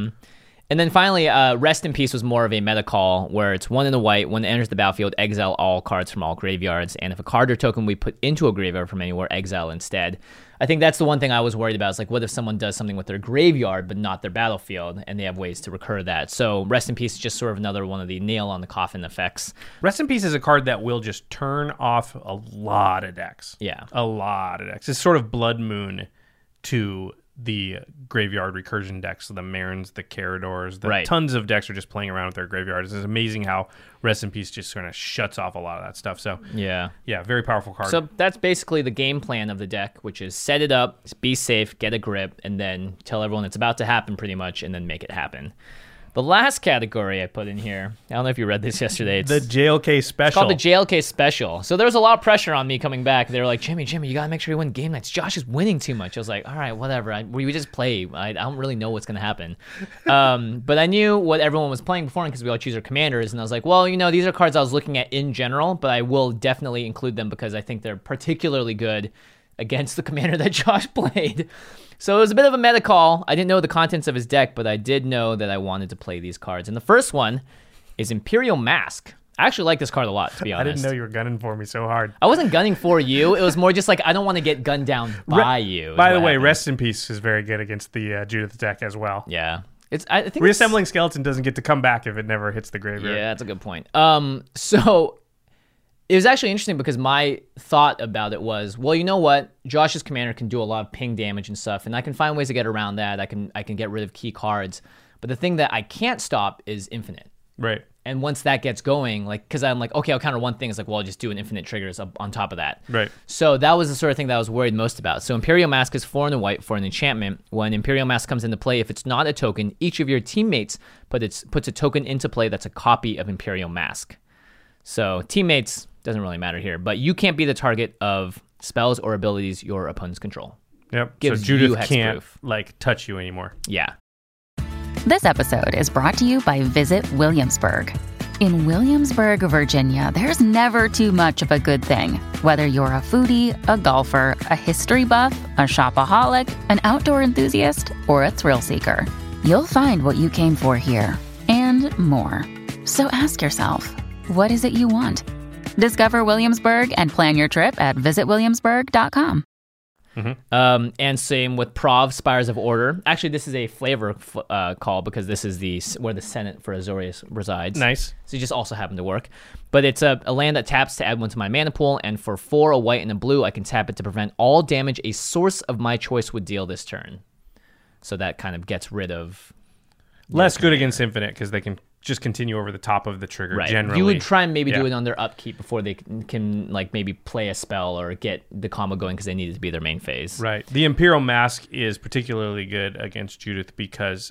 And then finally, Rest in Peace was more of a meta call where it's 1 in a white. When it enters the battlefield, exile all cards from all graveyards. And if a card or token we put into a graveyard from anywhere, exile instead. I think that's the one thing I was worried about. Is like, what if someone does something with their graveyard but not their battlefield, and they have ways to recur that? So Rest in Peace is just sort of another one of the nail on the coffin effects. Rest in Peace is a card that will just turn off a lot of decks. Yeah. A lot of decks. It's sort of Blood Moon to the graveyard recursion decks, so the Marins, the Caradors, tons of decks are just playing around with their graveyards. It's amazing how Rest in Peace just kind of shuts off a lot of that stuff. So yeah, very powerful card. So that's basically the game plan of the deck, which is set it up, be safe, get a grip, and then tell everyone it's about to happen pretty much, and then make it happen. The last category I put in here, I don't know if you read this yesterday. It's the JLK Special. It's called the JLK Special. So there was a lot of pressure on me coming back. They were like, Jimmy, you got to make sure you win game nights. Josh is winning too much. I was like, all right, whatever. We just play. I don't really know what's going to happen. But I knew what everyone was playing beforehand because we all choose our commanders. And I was like, well, these are cards I was looking at in general, but I will definitely include them because I think they're particularly good against the commander that Josh played. So it was a bit of a meta call. I didn't know the contents of his deck, but I did know that I wanted to play these cards. And the first one is Imperial Mask. I actually like this card a lot, to be honest. I didn't know you were gunning for me so hard. I wasn't gunning for you. It was more just like, I don't want to get gunned down by you. By the way, Rest in Peace is very good against the Judith deck as well. Yeah. I think Reassembling Skeleton doesn't get to come back if it never hits the graveyard. Yeah, that's a good point. So it was actually interesting because my thought about it was, well, you know what? Josh's commander can do a lot of ping damage and stuff, and I can find ways to get around that. I can get rid of key cards. But the thing that I can't stop is Infinite. Right. And once that gets going, because I'm like, okay, I'll counter one thing. It's like, well, I'll just do an Infinite triggers up on top of that. Right. So that was the sort of thing that I was worried most about. So Imperial Mask is 4 and a white for an enchantment. When Imperial Mask comes into play, if it's not a token, each of your teammates puts a token into play that's a copy of Imperial Mask. So teammates doesn't really matter here, but you can't be the target of spells or abilities your opponents control. Yep. So Judith can't touch you anymore. Yeah. This episode is brought to you by Visit Williamsburg. In Williamsburg, Virginia, there's never too much of a good thing. Whether you're a foodie, a golfer, a history buff, a shopaholic, an outdoor enthusiast, or a thrill seeker, you'll find what you came for here and more. So ask yourself, what is it you want? Discover Williamsburg and plan your trip at visitwilliamsburg.com. Mm-hmm. And same with Prov, Spires of Order. Actually, this is a flavor call because this is where the Senate for Azorius resides. Nice. So it just also happened to work. But it's a land that taps to add one to my mana pool, and for 4, a white and a blue, I can tap it to prevent all damage a source of my choice would deal this turn. So that kind of gets rid of... Less good against Infinite because they can just continue over the top of the trigger, generally. You would try and maybe do it on their upkeep before they can maybe play a spell or get the combo going because they need it to be their main phase. Right. The Imperial Mask is particularly good against Judith because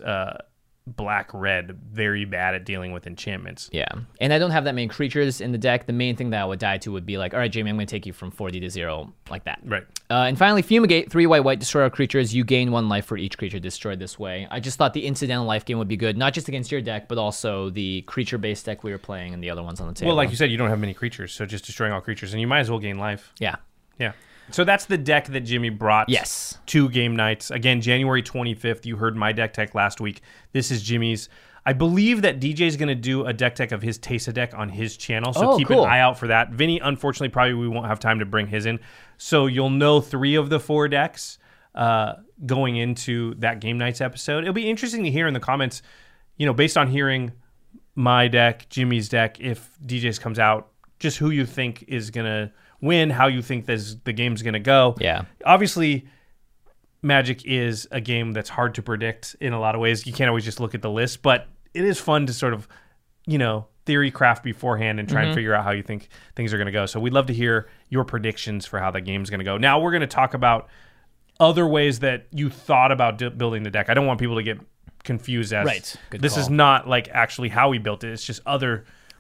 black-red, very bad at dealing with enchantments. Yeah. And I don't have that many creatures in the deck. The main thing that I would die to would be like, all right, Jamie, I'm going to take you from 40 to 0, like that. Right. And finally, Fumigate, 3 white, destroy all creatures. You gain 1 life for each creature destroyed this way. I just thought the incidental life gain would be good, not just against your deck, but also the creature-based deck we were playing and the other ones on the table. Well, like you said, you don't have many creatures, so just destroying all creatures, and you might as well gain life. Yeah. Yeah. So that's the deck that Jimmy brought to game nights. Again, January 25th, you heard my deck tech last week. This is Jimmy's. I believe that DJ's going to do a deck tech of his Teysa deck on his channel, so keep an eye out for that. Vinny, unfortunately, probably we won't have time to bring his in. So you'll know 3 of the 4 decks going into that game nights episode. It'll be interesting to hear in the comments, based on hearing my deck, Jimmy's deck, if DJ's comes out, just who you think is going to win, how you think the game's going to go. Yeah. Obviously, Magic is a game that's hard to predict in a lot of ways. You can't always just look at the list, but it is fun to sort of, theory craft beforehand and try and figure out how you think things are going to go. So we'd love to hear your predictions for how the game's going to go. Now we're going to talk about other ways that you thought about building the deck. I don't want people to get confused as this is not like actually how we built it. It's just other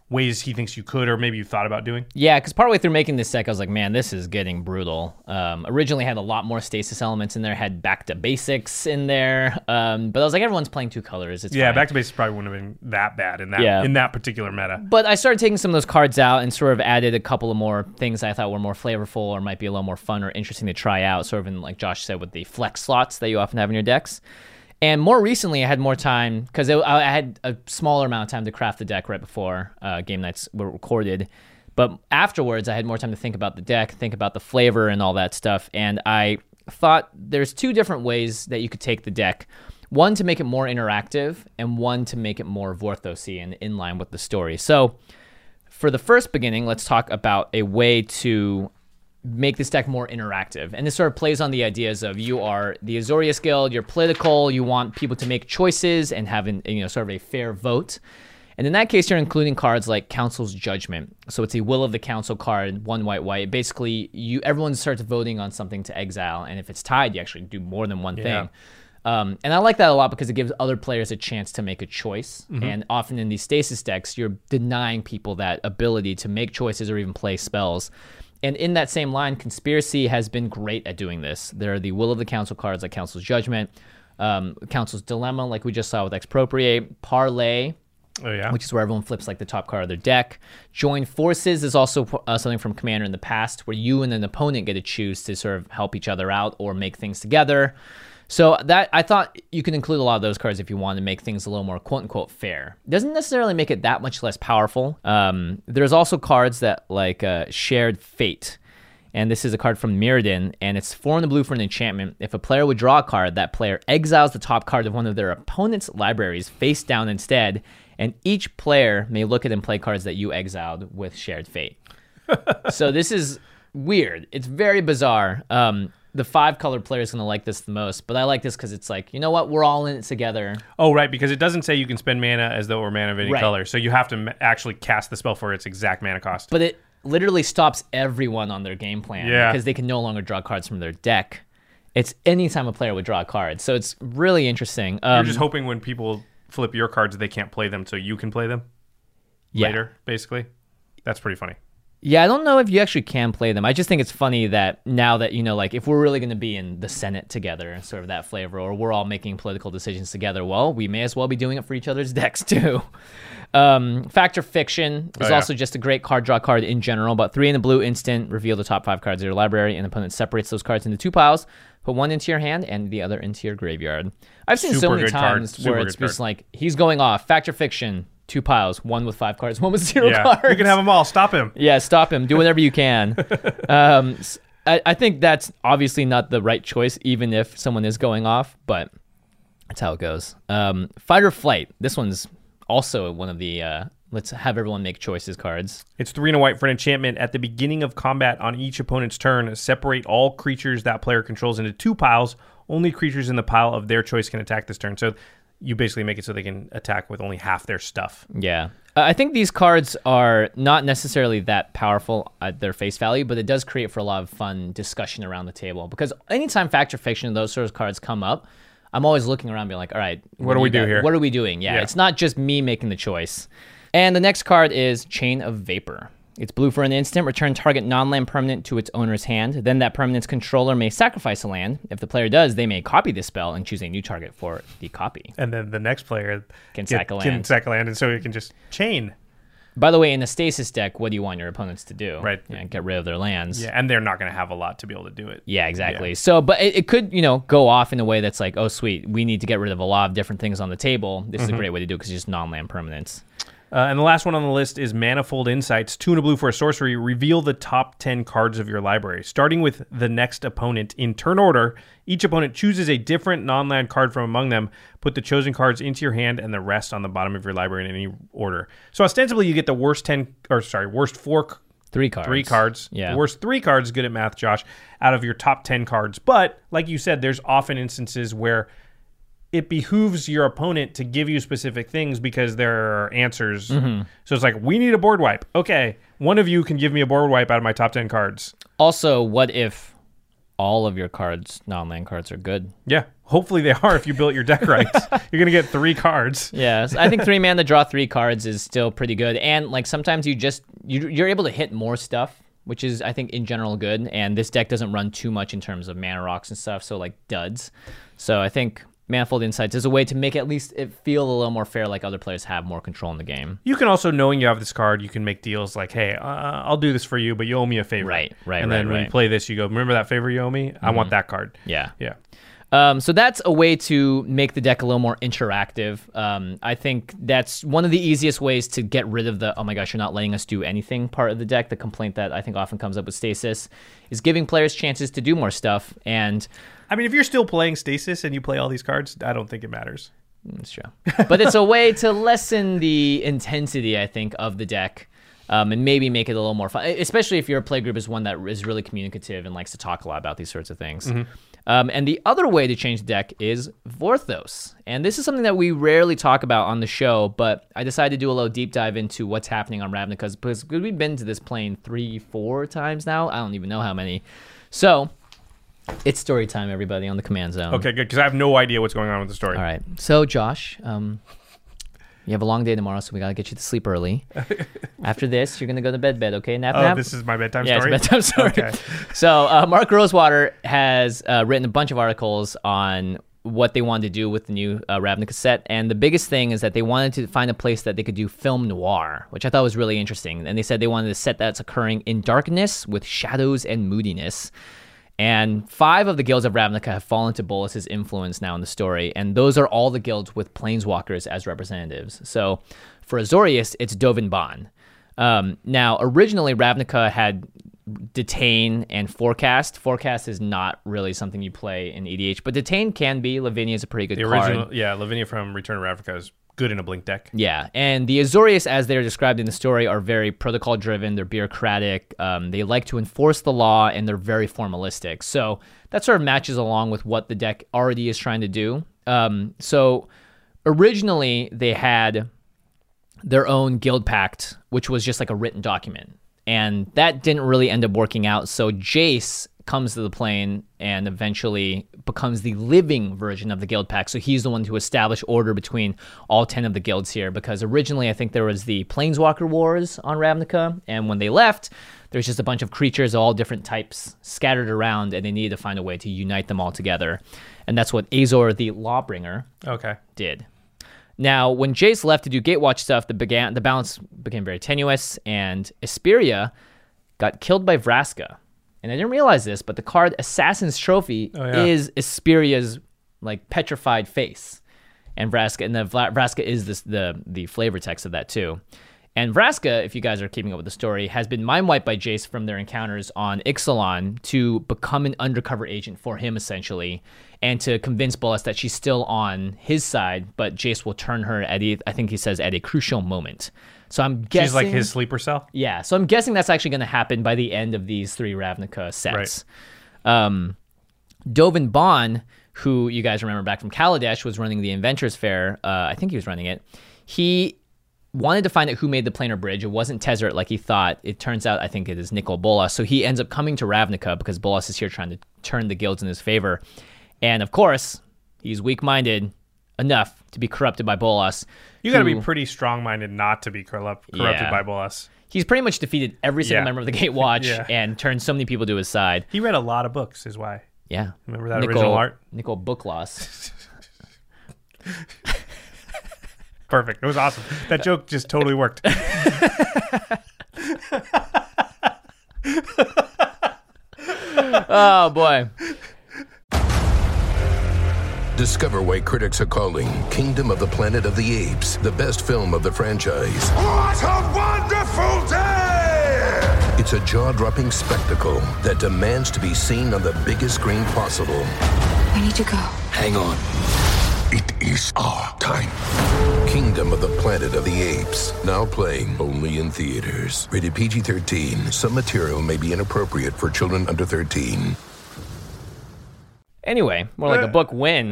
ways he thinks you could, or maybe you thought about doing? Yeah, because partway through making this deck, I was like, man, this is getting brutal. Originally had a lot more stasis elements in there, had back to basics in there, but I was like, everyone's playing 2 colors. It's fine. Back to basics probably wouldn't have been that bad in that particular meta. But I started taking some of those cards out and sort of added a couple of more things I thought were more flavorful or might be a little more fun or interesting to try out, sort of in, like Josh said, with the flex slots that you often have in your decks. And more recently, I had more time, because I had a smaller amount of time to craft the deck right before game nights were recorded. But afterwards, I had more time to think about the deck, think about the flavor and all that stuff. And I thought there's 2 different ways that you could take the deck. One to make it more interactive, and one to make it more Vorthosy and in line with the story. So for the first beginning, let's talk about a way to make this deck more interactive. And this sort of plays on the ideas of you are the Azorius Guild, you're political, you want people to make choices and have sort of a fair vote. And in that case, you're including cards like Council's Judgment. So it's a Will of the Council card, 1 white. Basically, everyone starts voting on something to exile, and if it's tied, you actually do more than one thing. And I like that a lot because it gives other players a chance to make a choice. Mm-hmm. And often in these stasis decks, you're denying people that ability to make choices or even play spells. And in that same line, Conspiracy has been great at doing this. There are the Will of the Council cards like Council's Judgment, Council's Dilemma, like we just saw with Expropriate, Parlay, which is where everyone flips like the top card of their deck. Join Forces is also something from Commander in the past, where you and an opponent get to choose to sort of help each other out or make things together. So that I thought you can include a lot of those cards if you want to make things a little more quote-unquote fair. Doesn't necessarily make it that much less powerful. There's also cards that like Shared Fate. And this is a card from Mirrodin, and it's 4 in the blue for an enchantment. If a player would draw a card, that player exiles the top card of one of their opponent's libraries face down instead, and each player may look at and play cards that you exiled with Shared Fate. So this is weird. It's very bizarre. The 5-color player is going to like this the most, but I like this because it's like, you know what, we're all in it together. Oh, right, because it doesn't say you can spend mana as though it were mana of any color, so you have to actually cast the spell for its exact mana cost. But it literally stops everyone on their game plan because they can no longer draw cards from their deck. It's anytime a player would draw a card, so it's really interesting. You're just hoping when people flip your cards, they can't play them, so you can play them later, basically. That's pretty funny. Yeah, I don't know if you actually can play them. I just think it's funny that now that, like if we're really going to be in the Senate together, sort of that flavor, or we're all making political decisions together, well, we may as well be doing it for each other's decks too. Fact or Fiction is also just a great card draw card in general, but 3 in the blue instant, reveal the top 5 cards of your library, and the opponent separates those cards into 2 piles, put 1 into your hand and the other into your graveyard. I've seen so many times where it's just like, he's going off, Fact or Fiction, 2 piles, 1 with 5 cards, 1 with 0 cards. You can have them all. Stop him. Yeah, stop him. Do whatever you can. I think that's obviously not the right choice, even if someone is going off, but that's how it goes. Fight or Flight. This one's also one of the let's have everyone make choices cards. It's 3 and a white for an enchantment. At the beginning of combat on each opponent's turn, separate all creatures that player controls into 2 piles. Only creatures in the pile of their choice can attack this turn. So you basically make it so they can attack with only half their stuff. Yeah. I think these cards are not necessarily that powerful at their face value, but it does create for a lot of fun discussion around the table. Because anytime Fact or Fiction and those sort of cards come up, I'm always looking around being like, all right, what do we do here? What are we doing? Yeah, it's not just me making the choice. And the next card is Chain of Vapor. It's blue for an instant. Return target non-land permanent to its owner's hand. Then that permanent's controller may sacrifice a land. If the player does, they may copy this spell and choose a new target for the copy. And then the next player can sack a land, and so you can just chain. By the way, in a stasis deck, what do you want your opponents to do? Right. Get rid of their lands. Yeah, and they're not going to have a lot to be able to do it. Yeah, exactly. Yeah. So, but it could, go off in a way that's like, oh, sweet, we need to get rid of a lot of different things on the table. This is a great way to do it because it's just non-land permanents. And the last one on the list is Manifold Insights. 2 and a blue for a sorcery. Reveal the top 10 cards of your library. Starting with the next opponent in turn order, each opponent chooses a different non-land card from among them. Put the chosen cards into your hand and the rest on the bottom of your library in any order. So ostensibly, you get the worst 3 cards. 3 cards. Yeah. The worst 3 cards, good at math, Josh, out of your top 10 cards. But like you said, there's often instances where it behooves your opponent to give you specific things because there are answers. Mm-hmm. So it's like, we need a board wipe. Okay, one of you can give me a board wipe out of my top 10 cards. Also, what if all of your cards, non-land cards, are good. Yeah, hopefully they are if you built your deck right. You're going to get 3 cards. Yeah, I think 3 mana to draw 3 cards is still pretty good. And like sometimes you're able to hit more stuff, which is, I think, in general good. And this deck doesn't run too much in terms of mana rocks and stuff, so like duds. So I think Manifold Insights is a way to make at least it feel a little more fair, like other players have more control in the game. You can also, knowing you have this card, you can make deals like, hey, I'll do this for you, but you owe me a favor. Right. And then when you play this, you go, remember that favor you owe me? I want that card. Yeah. Yeah. So that's a way to make the deck a little more interactive. I think that's one of the easiest ways to get rid of the, oh my gosh, you're not letting us do anything part of the deck. The complaint that I think often comes up with Stasis is giving players chances to do more stuff. And I mean, if you're still playing Stasis and you play all these cards, I don't think it matters. That's true. But it's a way to lessen the intensity, I think, of the deck. And maybe make it a little more fun, especially if your play group is one that is really communicative and likes to talk a lot about these sorts of things. And the other way to change the deck is Vorthos. And this is something that we rarely talk about on the show, but I decided to do a little deep dive into what's happening on Ravnica because we've been to this plane 3-4 times now. I don't even know how many. So it's story time, everybody, on the Command Zone. Okay, good, because I have no idea what's going on with the story. All right. So, Josh, you have a long day tomorrow, so we got to get you to sleep early. After this, you're going to go to bed, okay? Nap. This is my bedtime story? Yeah, it's a bedtime story. Okay. So Mark Rosewater has written a bunch of articles on what they wanted to do with the new Ravnica set, and the biggest thing is that they wanted to find a place that they could do film noir, which I thought was really interesting. And they said they wanted a set that's occurring in darkness with shadows and moodiness. And 5 of the guilds of Ravnica have fallen to Bolas's influence now in the story, and those are all the guilds with planeswalkers as representatives. So for Azorius, it's Dovin Baan. Now, originally, Ravnica had Detain and Forecast. Forecast is not really something you play in EDH, but Detain can be. Lavinia is a pretty good card. Yeah, Lavinia from Return of Ravnica is good in a Blink deck. Yeah, and the Azorius, as they're described in the story, are very protocol-driven. They're bureaucratic. They like to enforce the law, and they're very formalistic. So that sort of matches along with what the deck already is trying to do. So originally, they had their own guild pact, which was just like a written document. And that didn't really end up working out. So Jace comes to the plane and eventually becomes the living version of the guild pact. So he's the one to establish order between all 10 of the guilds here, because originally I think there was the Planeswalker Wars on Ravnica, and when they left, there's just a bunch of creatures of all different types scattered around, and they needed to find a way to unite them all together. And that's what Azor the Lawbringer did. Now, when Jace left to do Gatewatch stuff, the balance became very tenuous, and Isperia got killed by Vraska. And I didn't realize this, but the card Assassin's Trophy is Isperia's like petrified face, and Vraska is the flavor text of that too. And Vraska, if you guys are keeping up with the story, has been mind wiped by Jace from their encounters on Ixalan to become an undercover agent for him, essentially, and to convince Bolas that she's still on his side, but Jace will turn her at a crucial moment. So I'm guessing she's like his sleeper cell. Yeah, so I'm guessing that's actually going to happen by the end of these 3 Ravnica sets. Right. Dovin Baan, who you guys remember back from Kaladesh, was running the Inventors Fair. I think he was running it. He wanted to find out who made the planar bridge. It wasn't Tezzeret like he thought. It turns out I think it is Nicol Bolas. So he ends up coming to Ravnica because Bolas is here trying to turn the guilds in his favor. And of course, he's weak-minded enough to be corrupted by Bolas. You got to be pretty strong-minded not to be corrupted by Bolas. He's pretty much defeated every single member of the Gatewatch and turned so many people to his side. He read a lot of books, is why. Yeah. Remember that original art? Nicol Bookloss. Perfect. It was awesome. That joke just totally worked. Oh, boy. Discover why critics are calling Kingdom of the Planet of the Apes the best film of the franchise. What a wonderful day! It's a jaw-dropping spectacle that demands to be seen on the biggest screen possible. We need to go. Hang on. It is our time. Kingdom of the Planet of the Apes. Now playing only in theaters. Rated PG-13. Some material may be inappropriate for children under 13. Anyway, more like a book win.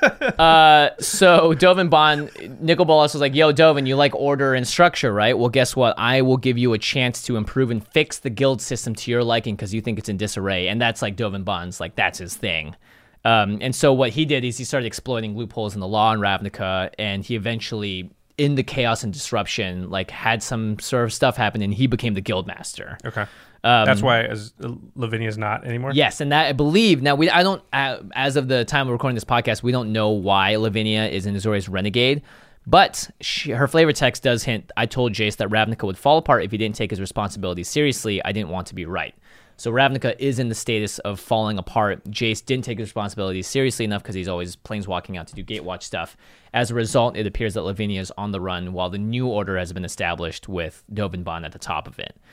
So Dovin Bond, Nicol Bolas was like, yo, Dovin, you like order and structure, right? Well, guess what? I will give you a chance to improve and fix the guild system to your liking because you think it's in disarray. And that's like Dovin Bond's, like, that's his thing. And so what he did is he started exploiting loopholes in the law in Ravnica, and he eventually, in the chaos and disruption, like, had some sort of stuff happen, and he became the guild master. Okay. That's why Lavinia's not anymore? Yes, and that I believe, now I don't, as of the time we're recording this podcast, we don't know why Lavinia is an Azorius renegade, but her flavor text does hint, I told Jace that Ravnica would fall apart if he didn't take his responsibilities seriously. I didn't want to be right. So Ravnica is in the status of falling apart. Jace didn't take his responsibilities seriously enough because he's always planeswalking out to do Gatewatch stuff. As a result, it appears that Lavinia is on the run while the new order has been established with Dovin Bond at the top of it.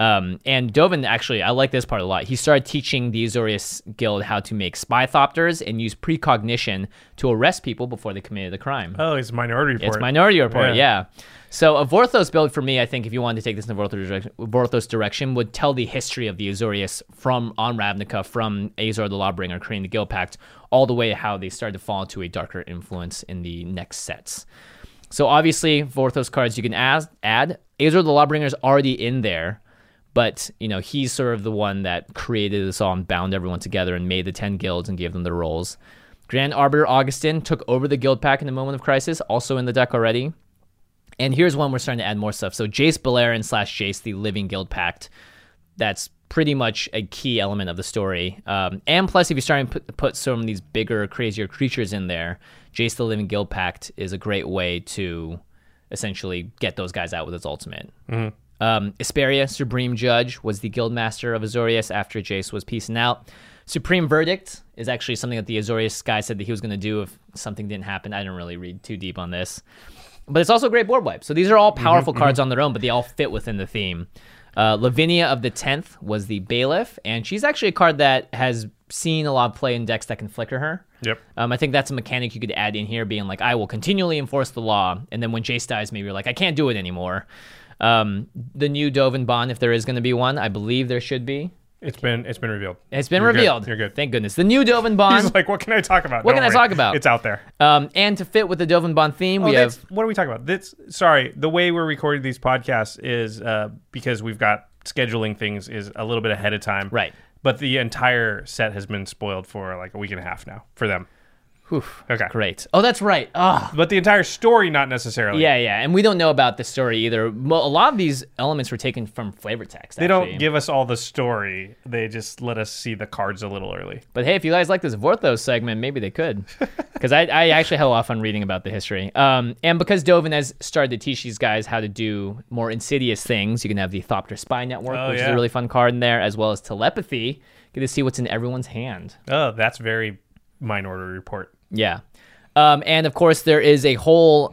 And Dovin, actually, I like this part a lot. He started teaching the Azorius Guild how to make spythopters and use precognition to arrest people before they committed a crime. Oh, it's Minority Report. It's Minority Report, yeah. So a Vorthos build for me, I think, if you wanted to take this in the Vorthos direction, would tell the history of the Azorius on Ravnica, from Azor the Lawbringer creating the Guild Pact, all the way to how they started to fall into a darker influence in the next sets. So obviously, Vorthos cards you can add. Azor the Lawbringer is already in there. But, you know, he's sort of the one that created this all and bound everyone together and made the 10 guilds and gave them their roles. Grand Arbiter Augustin took over the guild pack in a moment of crisis, also in the deck already. And here's one we're starting to add more stuff. So Jace Beleren / Jace, the Living Guild Pact. That's pretty much a key element of the story. And plus, if you're starting to put some of these bigger, crazier creatures in there, Jace, the Living Guild Pact is a great way to essentially get those guys out with its ultimate. Mm-hmm. Isperia, Supreme Judge, was the guild master of Azorius after Jace was peacing out. Supreme Verdict is actually something that the Azorius guy said that he was going to do if something didn't happen. I didn't really read too deep on this. But it's also a great board wipe. So these are all powerful cards on their own, but they all fit within the theme. Lavinia of the 10th was the Bailiff, and she's actually a card that has seen a lot of play in decks that can flicker her. Yep. I think that's a mechanic you could add in here, being like, I will continually enforce the law, and then when Jace dies, maybe you're like, I can't do it anymore. The new Dovin Bond, if there is going to be one, I believe there should be. It's been revealed. It's been revealed. You're good. Thank goodness. The new Dovin Bond. He's like, what can I talk about? What can I talk about? It's out there. And to fit with the Dovin Bond theme, we have... What are we talking about? Sorry, the way we're recording these podcasts is because we've got scheduling things is a little bit ahead of time. Right. But the entire set has been spoiled for like a week and a half now for them. Oof, okay. Great. Oh, that's right. Oh. But the entire story, not necessarily. Yeah. And we don't know about the story either. Well, a lot of these elements were taken from flavor text, They don't give us all the story. They just let us see the cards a little early. But hey, if you guys like this Vorthos segment, maybe they could. Because I actually had a lot of fun reading about the history. And because Dovin has started to teach these guys how to do more insidious things, you can have the Thopter Spy Network, which is a really fun card in there, as well as Telepathy. Get to see what's in everyone's hand. Oh, that's very Minority Report. Yeah. And of course, there is a whole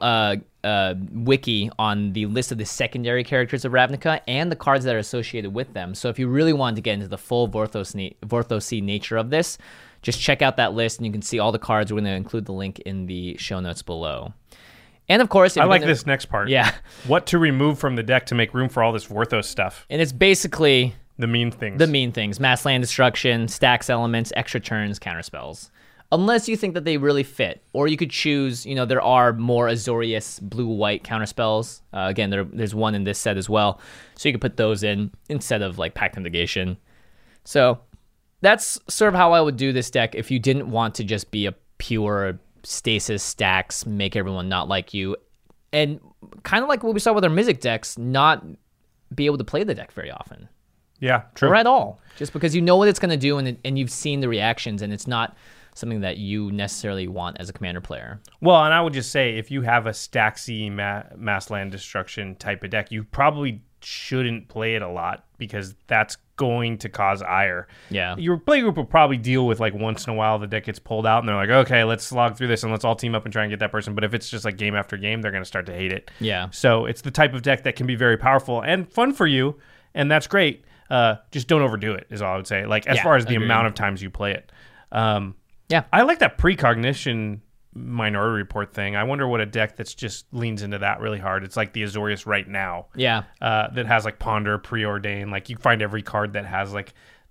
wiki on the list of the secondary characters of Ravnica and the cards that are associated with them. So if you really wanted to get into the full Vorthosy nature of this, just check out that list and you can see all the cards. We're going to include the link in the show notes below. And of course... I like this next part. Yeah. What to remove from the deck to make room for all this Vorthos stuff. And it's basically... The mean things. Mass land destruction, stacks elements, extra turns, counterspells. Unless you think that they really fit. Or you could choose, there are more Azorius blue-white counterspells. Again, there's one in this set as well. So you could put those in instead of like Pact of Negation. So that's sort of how I would do this deck if you didn't want to just be a pure stasis stacks, make everyone not like you. And kind of like what we saw with our Mizzet decks, not be able to play the deck very often. Yeah, true. Or at all. Just because you know what it's going to do and you've seen the reactions and it's not... something that you necessarily want as a commander player. Well, and I would just say, if you have a Staxy mass land destruction type of deck, you probably shouldn't play it a lot because that's going to cause ire. Yeah. Your play group will probably deal with like once in a while the deck gets pulled out and they're like, okay, let's slog through this and let's all team up and try and get that person. But if it's just like game after game, they're going to start to hate it. Yeah. So it's the type of deck that can be very powerful and fun for you, and that's great. Just don't overdo it is all I would say. Like as far as the amount of times you play it. Yeah. I like that precognition Minority Report thing. I wonder what a deck that's just leans into that really hard. It's like the Azorius right now. Yeah. That has like Ponder, Preordain. Like you find every card that has like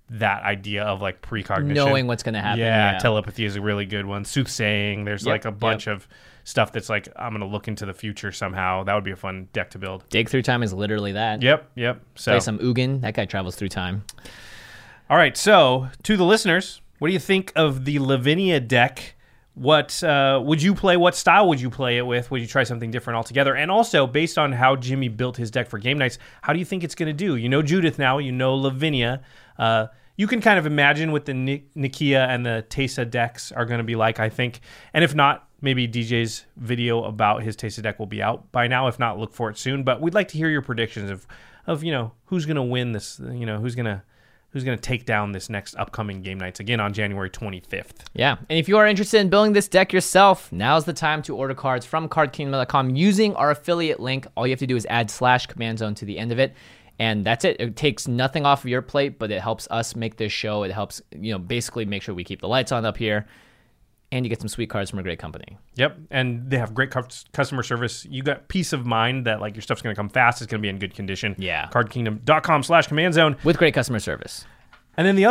that idea of like precognition, knowing what's going to happen. Yeah, telepathy is a really good one. Soothsaying, there's like a bunch of stuff that's like, I'm going to look into the future somehow. That would be a fun deck to build. Dig Through Time is literally that. Yep. So play some Ugin. That guy travels through time. All right, so to the listeners, what do you think of the Lavinia deck? What would you play? What style would you play it with? Would you try something different altogether? And also, based on how Jimmy built his deck for game nights, how do you think it's going to do? You know Judith now. You know Lavinia. You can kind of imagine what the Nikia and the Teysa decks are going to be like, I think. And if not, maybe DJ's video about his Teysa deck will be out by now. If not, look for it soon. But we'd like to hear your predictions of who's going to win this, who's going to take down this next upcoming game nights, again on January 25th. Yeah, and if you are interested in building this deck yourself, now's the time to order cards from CardKingdom.com using our affiliate link. All you have to do is add /command zone to the end of it, and that's it. It takes nothing off of your plate, but it helps us make this show. It helps, basically make sure we keep the lights on up here, and you get some sweet cards from a great company. Yep, and they have great customer service. You got peace of mind that like your stuff's going to come fast. It's going to be in good condition. Yeah. CardKingdom.com/command zone. With great customer service. And then the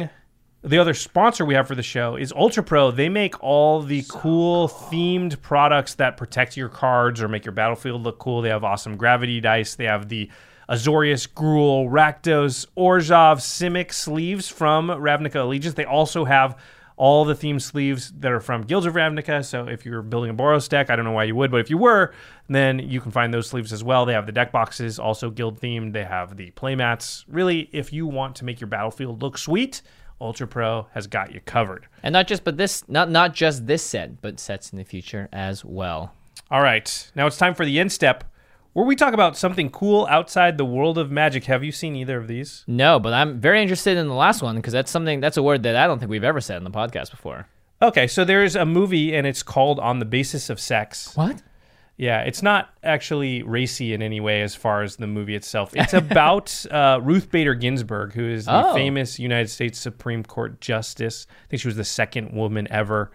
other sponsor we have for the show is Ultra Pro. They make all the cool themed products that protect your cards or make your battlefield look cool. They have awesome gravity dice. They have the Azorius, Gruul, Rakdos, Orzhov, Simic sleeves from Ravnica Allegiance. They also have all the theme sleeves that are from Guilds of Ravnica. So if you're building a Boros deck, I don't know why you would, but if you were, then you can find those sleeves as well. They have the deck boxes, also guild themed. They have the playmats. Really, if you want to make your battlefield look sweet, Ultra Pro has got you covered. And not just this set, but sets in the future as well. All right, now it's time for the end step, where we talk about something cool outside the world of Magic. Have you seen either of these? No, but I'm very interested in the last one because that's a word that I don't think we've ever said on the podcast before. Okay, so there's a movie and it's called On the Basis of Sex. What? Yeah, it's not actually racy in any way as far as the movie itself. It's about Ruth Bader Ginsburg, who is the famous United States Supreme Court Justice. I think she was the second woman ever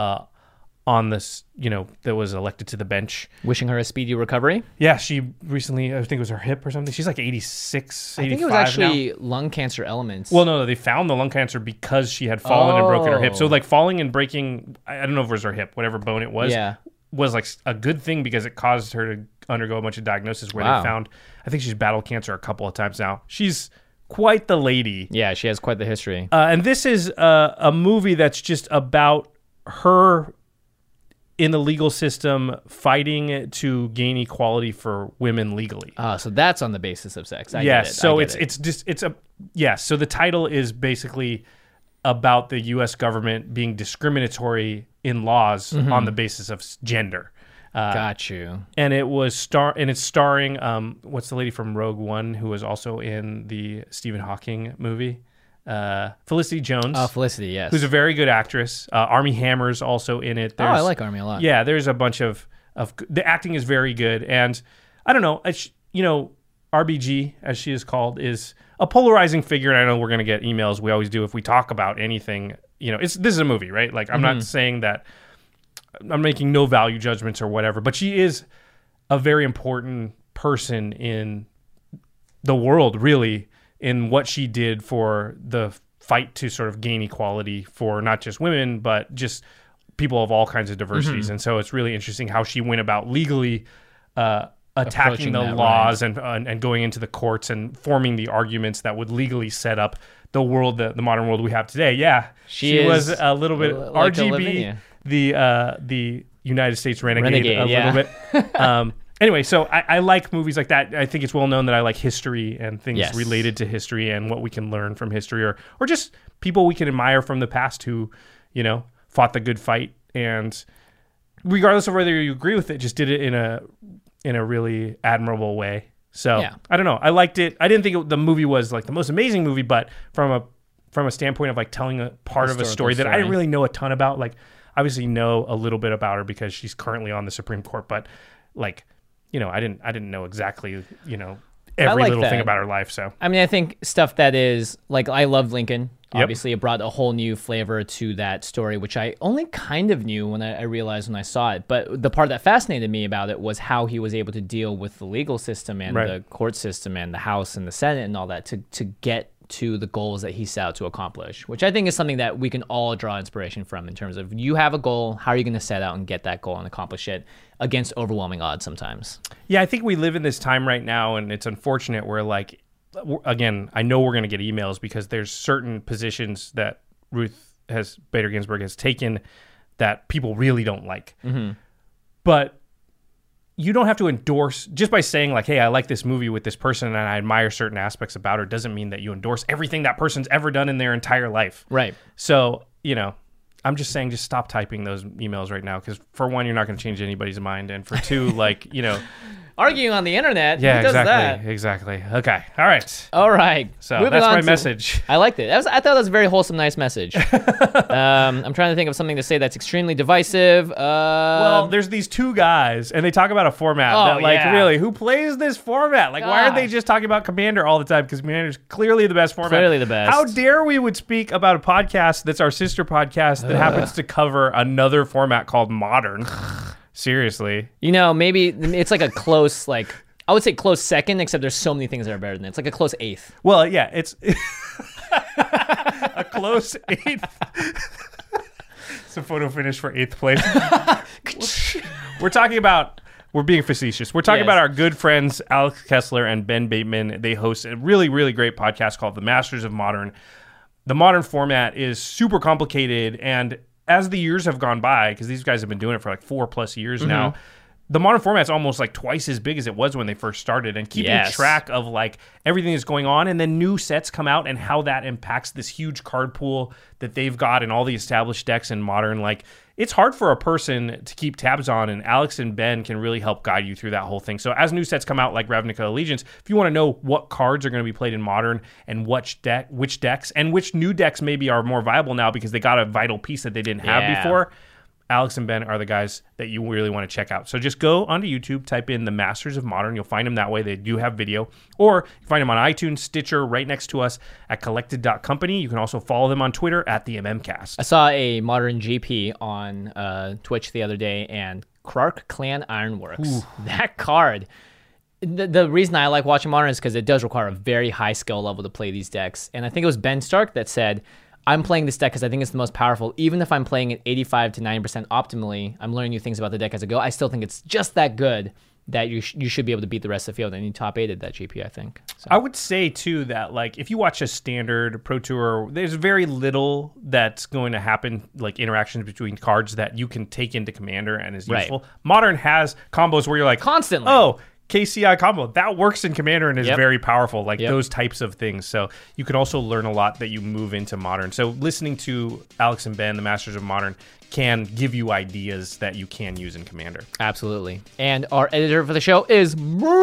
on this, that was elected to the bench. Wishing her a speedy recovery. Yeah, she recently, I think it was her hip or something. She's like 86, 85 I think it was actually now. lung cancer elements. Well, no, they found the lung cancer because she had fallen and broken her hip. So like falling and breaking, I don't know if it was her hip, whatever bone it was, was like a good thing because it caused her to undergo a bunch of diagnoses where they found, I think she's battled cancer a couple of times now. She's quite the lady. Yeah, she has quite the history. And this is a movie that's just about her in the legal system fighting to gain equality for women legally. So that's on the basis of sex. So so the title is basically about the U.S. government being discriminatory in laws on the basis of gender. Got you. And it was it's starring what's the lady from Rogue One who was also in the Stephen Hawking movie? Felicity Jones. Felicity, yes. Who's a very good actress. Armie Hammer's also in it. I like Armie a lot. Yeah, there's a bunch of the acting is very good, and I don't know, RBG as she is called is a polarizing figure, and I know we're gonna get emails. We always do if we talk about anything. This is a movie, right? Like I'm not saying that I'm making no value judgments or whatever, but she is a very important person in the world, really, in what she did for the fight to sort of gain equality for not just women, but just people of all kinds of diversities. And so it's really interesting how she went about legally attacking the laws and going into the courts and forming the arguments that would legally set up the world, the modern world we have today. Yeah, she was a little bit like RGB, the United States renegade a little bit. Anyway, so I like movies like that. I think it's well known that I like history and things related to history and what we can learn from history or just people we can admire from the past who, fought the good fight and regardless of whether you agree with it, just did it in a really admirable way. So I don't know. I liked it. I didn't think the movie was like the most amazing movie, but from a standpoint of like telling a part of a story that I didn't really know a ton about, like obviously know a little bit about her because she's currently on the Supreme Court, but like, I didn't know exactly, every little thing about her life. So I mean, I think stuff that is like I love Lincoln. Obviously, it brought a whole new flavor to that story, which I only kind of knew when I realized when I saw it. But the part that fascinated me about it was how he was able to deal with the legal system and the court system and the House and the Senate and all that to get to the goals that he set out to accomplish, which I think is something that we can all draw inspiration from in terms of you have a goal, how are you going to set out and get that goal and accomplish it against overwhelming odds sometimes? Yeah, I think we live in this time right now, and it's unfortunate where, like, again, I know we're going to get emails because there's certain positions that Ruth Bader Ginsburg has taken that people really don't like. Mm-hmm. But you don't have to endorse, just by saying like, hey, I like this movie with this person and I admire certain aspects about her, doesn't mean that you endorse everything that person's ever done in their entire life. Right. So, you know, I'm just saying, just stop typing those emails right now, because for one, you're not going to change anybody's mind. And for two, like, you know, arguing on the internet. Yeah, who does exactly. that? Exactly. Okay. All right. All right. So that's my message. I liked it. I thought that was a very wholesome, nice message. I'm trying to think of something to say that's extremely divisive. Well, there's these two guys, and they talk about a format that, like, really, who plays this format? Like, why aren't they just talking about Commander all the time? Because Commander's clearly the best format. Clearly the best. How dare we would speak about a podcast that's our sister podcast that happens to cover another format called Modern? Seriously. You know, maybe it's like a close, like, I would say close second, except there's so many things that are better than it. It's like a close eighth. Well, yeah, it's a close eighth. It's a photo finish for 8th place. We're being facetious. We're talking about our good friends, Alex Kessler and Ben Bateman. They host a really, really great podcast called The Masters of Modern. The Modern format is super complicated, and as the years have gone by, because these guys have been doing it for like 4+ years now, the Modern format's almost like twice as big as it was when they first started, and keeping track of like everything that's going on, and then new sets come out and how that impacts this huge card pool that they've got and all the established decks in Modern. Like, it's hard for a person to keep tabs on, and Alex and Ben can really help guide you through that whole thing. So as new sets come out like Ravnica Allegiance, if you want to know what cards are going to be played in Modern and which decks and which new decks maybe are more viable now because they got a vital piece that they didn't have before, Alex and Ben are the guys that you really want to check out. So just go onto YouTube, type in The Masters of Modern. You'll find them that way. They do have video. Or you find them on iTunes, Stitcher, right next to us at collected.company. You can also follow them on Twitter at the MMCast. I saw a Modern GP on Twitch the other day, and Krark Clan Ironworks. Ooh. That card. The reason I like watching Modern is because it does require a very high skill level to play these decks. And I think it was Ben Stark that said, I'm playing this deck because I think it's the most powerful. Even if I'm playing it 85 to 90% optimally, I'm learning new things about the deck as I go. I still think it's just that good that you should be able to beat the rest of the field. And you top 8'd that GP, I think. So. I would say, too, that like if you watch a standard Pro Tour, there's very little that's going to happen, like interactions between cards that you can take into Commander and is useful. Right. Modern has combos where you're like, constantly. Oh, KCI combo, that works in Commander and is very powerful, like those types of things. So you can also learn a lot that you move into Modern. So listening to Alex and Ben, the Masters of Modern, can give you ideas that you can use in Commander. Absolutely. And our editor for the show is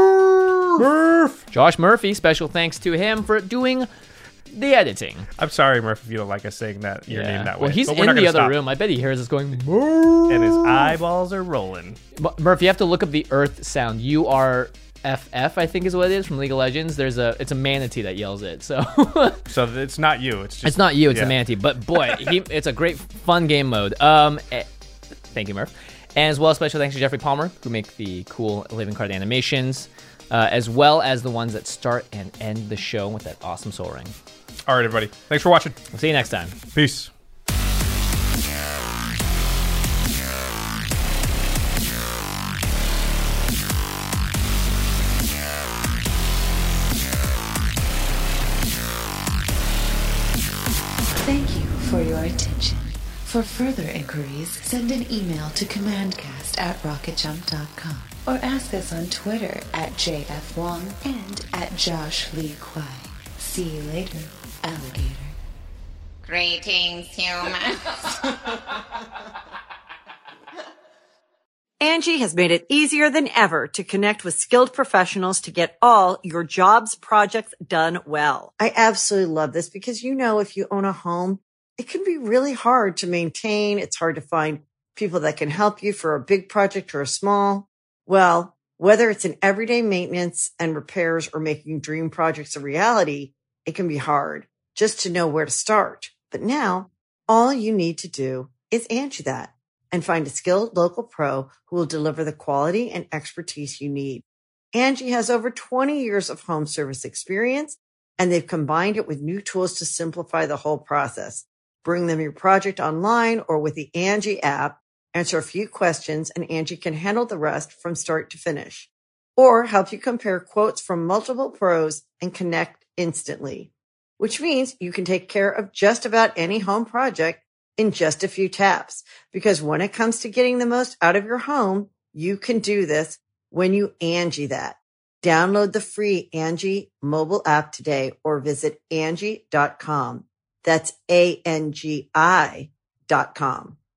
Murph. Josh Murphy. Special thanks to him for doing the editing. I'm sorry, Murph, if you don't like us saying that your name that way. Well, he's in the other room. I bet he hears us going, Murph. And his eyeballs are rolling. Murph, you have to look up the Earth sound. URFF, I think is what it is, from League of Legends. It's a manatee that yells it. So it's not you. It's not you. It's a manatee. But boy, it's a great fun game mode. Thank you, Murph. And as well, special thanks to Jeffrey Palmer, who make the cool living card animations, as well as the ones that start and end the show with that awesome Soul Ring. All right, everybody. Thanks for watching. We'll see you next time. Peace. Thank you for your attention. For further inquiries, send an email to commandcast@rocketjump.com or ask us on Twitter @JFWong and @JoshLeeQuai. See you later, alligator. Greetings, humans. Angie has made it easier than ever to connect with skilled professionals to get all your jobs projects done well. I absolutely love this because, you know, if you own a home, it can be really hard to maintain. It's hard to find people that can help you for a big project or a small. Well, whether it's in everyday maintenance and repairs or making dream projects a reality, it can be hard just to know where to start. But now all you need to do is Angie that and find a skilled local pro who will deliver the quality and expertise you need. Angie has over 20 years of home service experience And they've combined it with new tools to simplify the whole process. Bring them your project online or with the Angie app. Answer a few questions and Angie can handle the rest from start to finish. Or help you compare quotes from multiple pros and connect instantly. Which means you can take care of just about any home project in just a few taps. Because when it comes to getting the most out of your home, you can do this when you Angie that. Download the free Angie mobile app today or visit Angie.com. That's ANGI.com.